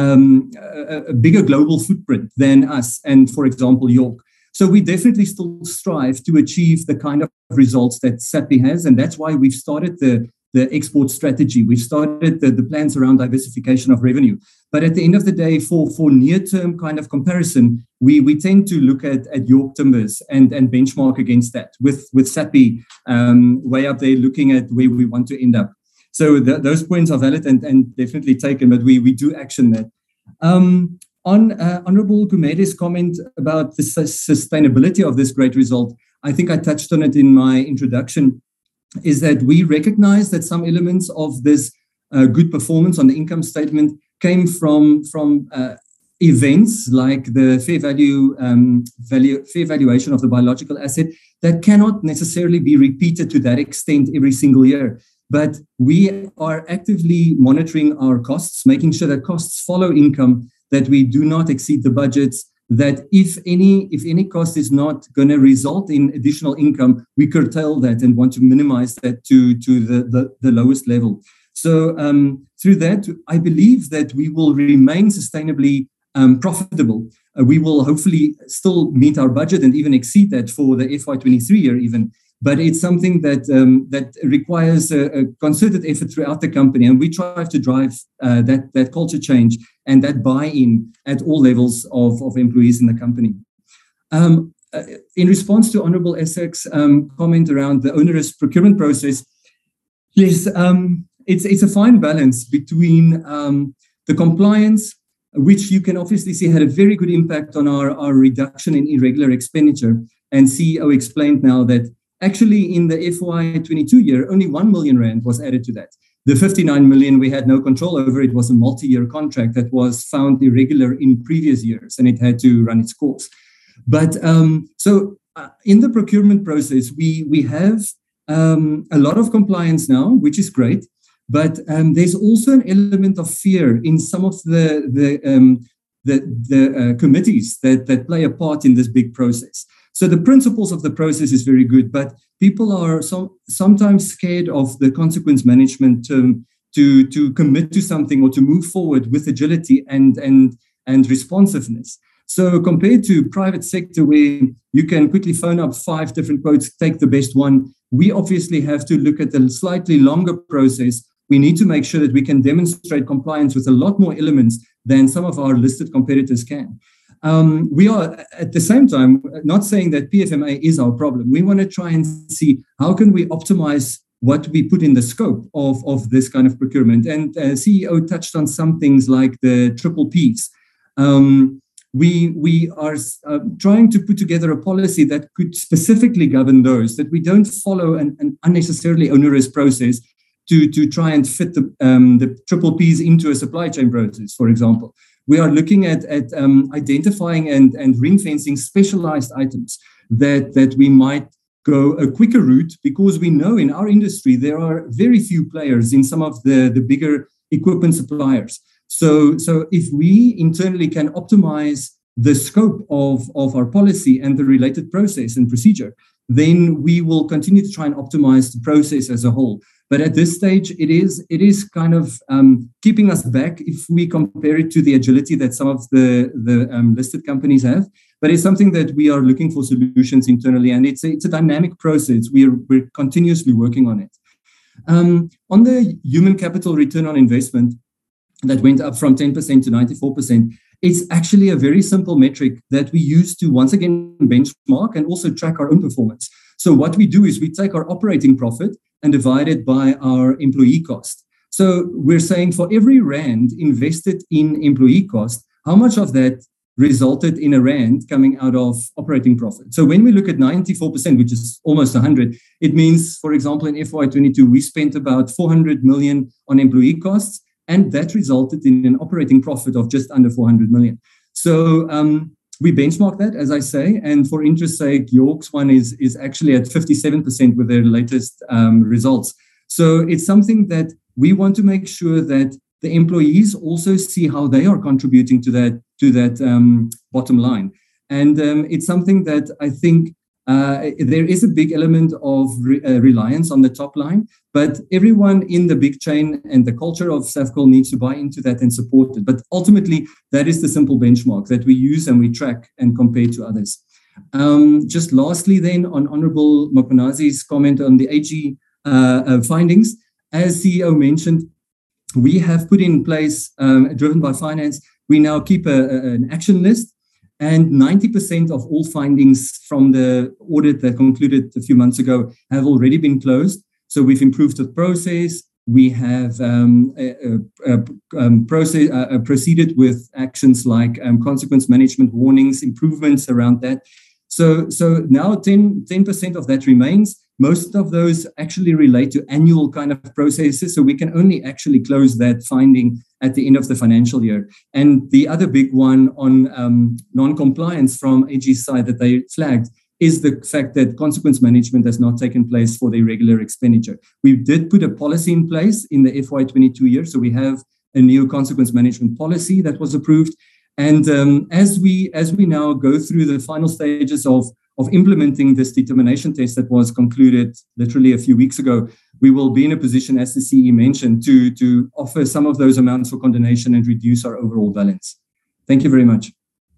a bigger global footprint than us and, for example, York. So we definitely still strive to achieve the kind of results that SAPI has, and that's why we've started the export strategy. We've started the plans around diversification of revenue. But at the end of the day, for near-term kind of comparison, we tend to look at York Timbers and benchmark against that with SAPI way up there looking at where we want to end up. So those points are valid and definitely taken, but we do action that. On Honorable Gumede's comment about the sustainability of this great result, I think I touched on it in my introduction, is that we recognize that some elements of this good performance on the income statement came from events like the fair valuation of the biological asset that cannot necessarily be repeated to that extent every single year. but we are actively monitoring our costs, making sure that costs follow income, that we do not exceed the budgets, that if any cost is not going to result in additional income, we curtail that and want to minimize that to the lowest level. So through that, I believe that we will remain sustainably profitable. We will hopefully still meet our budget and even exceed that for the FY23 year even. But it's something that requires a concerted effort throughout the company, and we try to drive that culture change and that buy-in at all levels of employees in the company. In response to Honourable Isaac's comment around the onerous procurement process, yes, it's a fine balance between the compliance, which you can obviously see had a very good impact on our reduction in irregular expenditure. And CEO explained now that actually in the FY22 year, only 1 million rand was added to that. The 59 million we had no control over. It was a multi-year contract that was found irregular in previous years, and it had to run its course. But in the procurement process, we have a lot of compliance now, which is great. But there's also an element of fear in some of the committees that play a part in this big process. So the principles of the process is very good, but people are sometimes scared of the consequence management to commit to something or to move forward with agility and responsiveness. So compared to private sector where you can quickly phone up 5 different quotes, take the best one, we obviously have to look at a slightly longer process. We need to make sure that we can demonstrate compliance with a lot more elements than some of our listed competitors can. We are, at the same time, not saying that PFMA is our problem. We want to try and see how can we optimize what we put in the scope of this kind of procurement. And CEO touched on some things like the triple Ps. We are trying to put together a policy that could specifically govern those, that we don't follow an unnecessarily onerous process to try and fit the triple Ps into a supply chain process, for example. We are looking at identifying and ring-fencing specialized items that we might go a quicker route, because we know in our industry there are very few players in some of the bigger equipment suppliers. So if we internally can optimize the scope of our policy and the related process and procedure, then we will continue to try and optimize the process as a whole. But at this stage, it is kind of keeping us back if we compare it to the agility that some of the listed companies have. But it's something that we are looking for solutions internally, and it's a dynamic process. We're continuously working on it. On the human capital return on investment that went up from 10% to 94%, it's actually a very simple metric that we use to once again benchmark and also track our own performance. So what we do is we take our operating profit and divide it by our employee cost. So we're saying for every rand invested in employee cost, how much of that resulted in a rand coming out of operating profit? So when we look at 94%, which is almost 100, it means, for example, in FY22, we spent about 400 million on employee costs, and that resulted in an operating profit of just under 400 million. So we benchmark that, as I say, and for interest's sake, York's one is actually at 57% with their latest results. So it's something that we want to make sure that the employees also see how they are contributing to that bottom line. And it's something that I think there is a big element of reliance on the top line, but everyone in the big chain and the culture of Safcol needs to buy into that and support it. But ultimately, that is the simple benchmark that we use and we track and compare to others. Just lastly then, on Honourable Mapanazi's comment on the AG findings, as CEO mentioned, we have put in place, driven by finance, we now keep an action list. And 90% of all findings from the audit that concluded a few months ago have already been closed. So we've improved the process. We have proceeded with actions like consequence management warnings, improvements around that. So now 10% of that remains. Most of those actually relate to annual kind of processes. So we can only actually close that finding at the end of the financial year. And the other big one on non-compliance from AG's side that they flagged is the fact that consequence management has not taken place for the irregular expenditure. We did put a policy in place in the FY22 year, so we have a new consequence management policy that was approved. And as we now go through the final stages of implementing this determination test that was concluded literally a few weeks ago, we will be in a position, as the CE mentioned, to offer some of those amounts for condonation and reduce our overall balance. Thank you very much.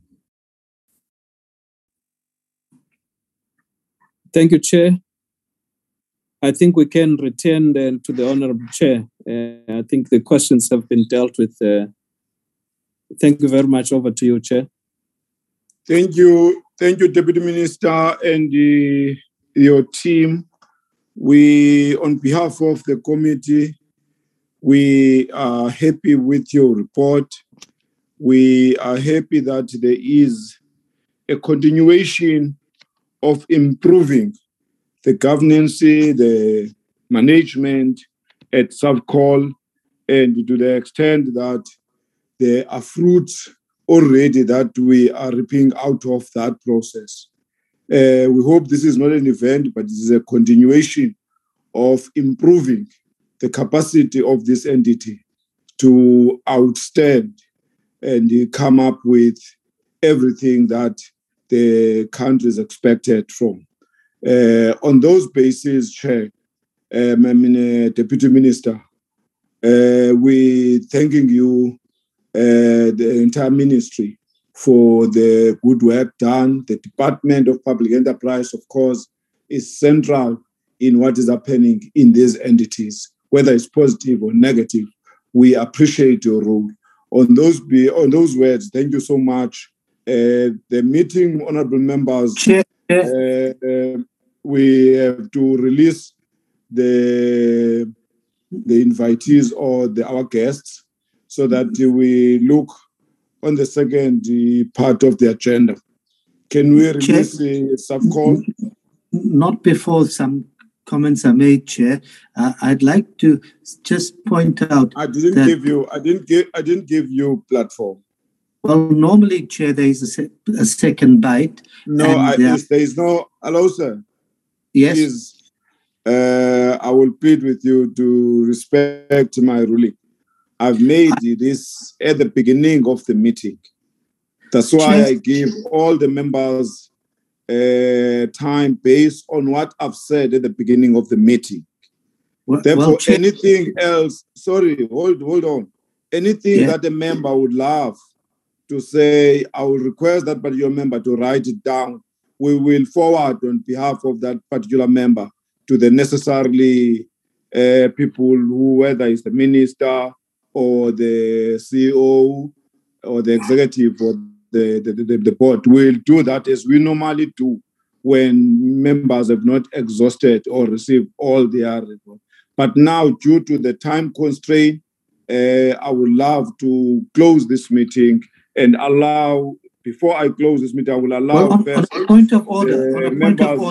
Thank you, Chair. I think we can return then to the Honourable Chair. I think the questions have been dealt with. Thank you very much. Over to you, Chair. Thank you, Deputy Minister and your team. We, on behalf of the committee, we are happy with your report. We are happy that there is a continuation of improving the governance, the management at SAFCOL, and to the extent that there are fruits already that we are reaping out of that process. We hope this is not an event, but this is a continuation of improving the capacity of this entity to outstand and come up with everything that the country is expected from. On those bases, Chair, Deputy Minister, we thanking you, the entire ministry, for the good work done. The Department of Public Enterprise, of course, is central in what is happening in these entities, whether it's positive or negative. We appreciate your role. On those words, thank you so much. The meeting, honourable members, we have to release the invitees or our guests so that we look on the second part of the agenda. Can we release the SAFCOL? Not before some comments are made, Chair. I'd like to just point out I didn't give you platform. Well, normally, Chair, there is a second bite. No, there is no. Hello, sir. Yes. Please, I will plead with you to respect my ruling. I've made this at the beginning of the meeting. That's why I give all the members time based on what I've said at the beginning of the meeting. Therefore, anything else, sorry, hold on. Anything that a member would love to say, I will request that particular member to write it down. We will forward on behalf of that particular member to the necessarily people who, whether it's the minister or the CEO or the executive or the board, will do that as we normally do when members have not exhausted or received all their reports. But now, due to the time constraint, I would love to close this meeting and allow, before I close this meeting, I will allow first on a point of order, members,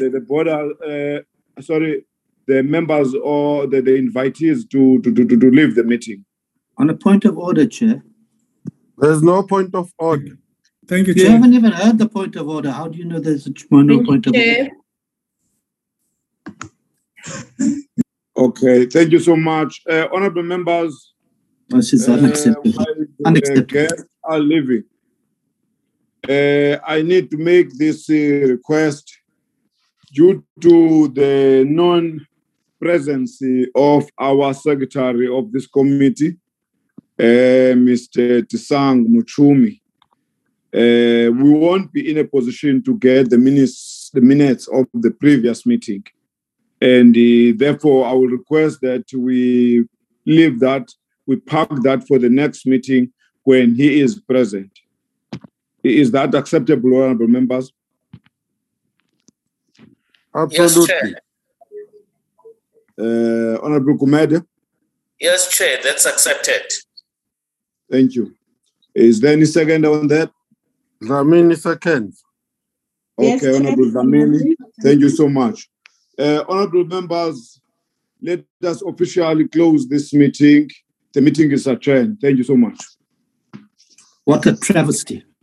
the members or the invitees to leave the meeting. On a point of order, Chair. There's no point of order. Thank you, You Chair. haven't even heard the point of order. How do you know there's no point of order? Okay, thank you so much. Honorable members, this is unacceptable. Guests are leaving. I need to make this request due to the non-presence of our secretary of this committee, Mr. Tisang Muchumi. We won't be in a position to get the minutes of the previous meeting. And therefore, I will request that we leave that, we park that for the next meeting when he is present. Is that acceptable, honorable members? Absolutely. Yes, Honorable Kumede? Yes, Chair, that's accepted. Thank you. Is there any second on that? Dlamini seconds. Okay, Yes, Honorable Chair. Dlamini, thank you so much. Honorable members, let us officially close this meeting. The meeting is adjourned. Thank you so much. What a travesty.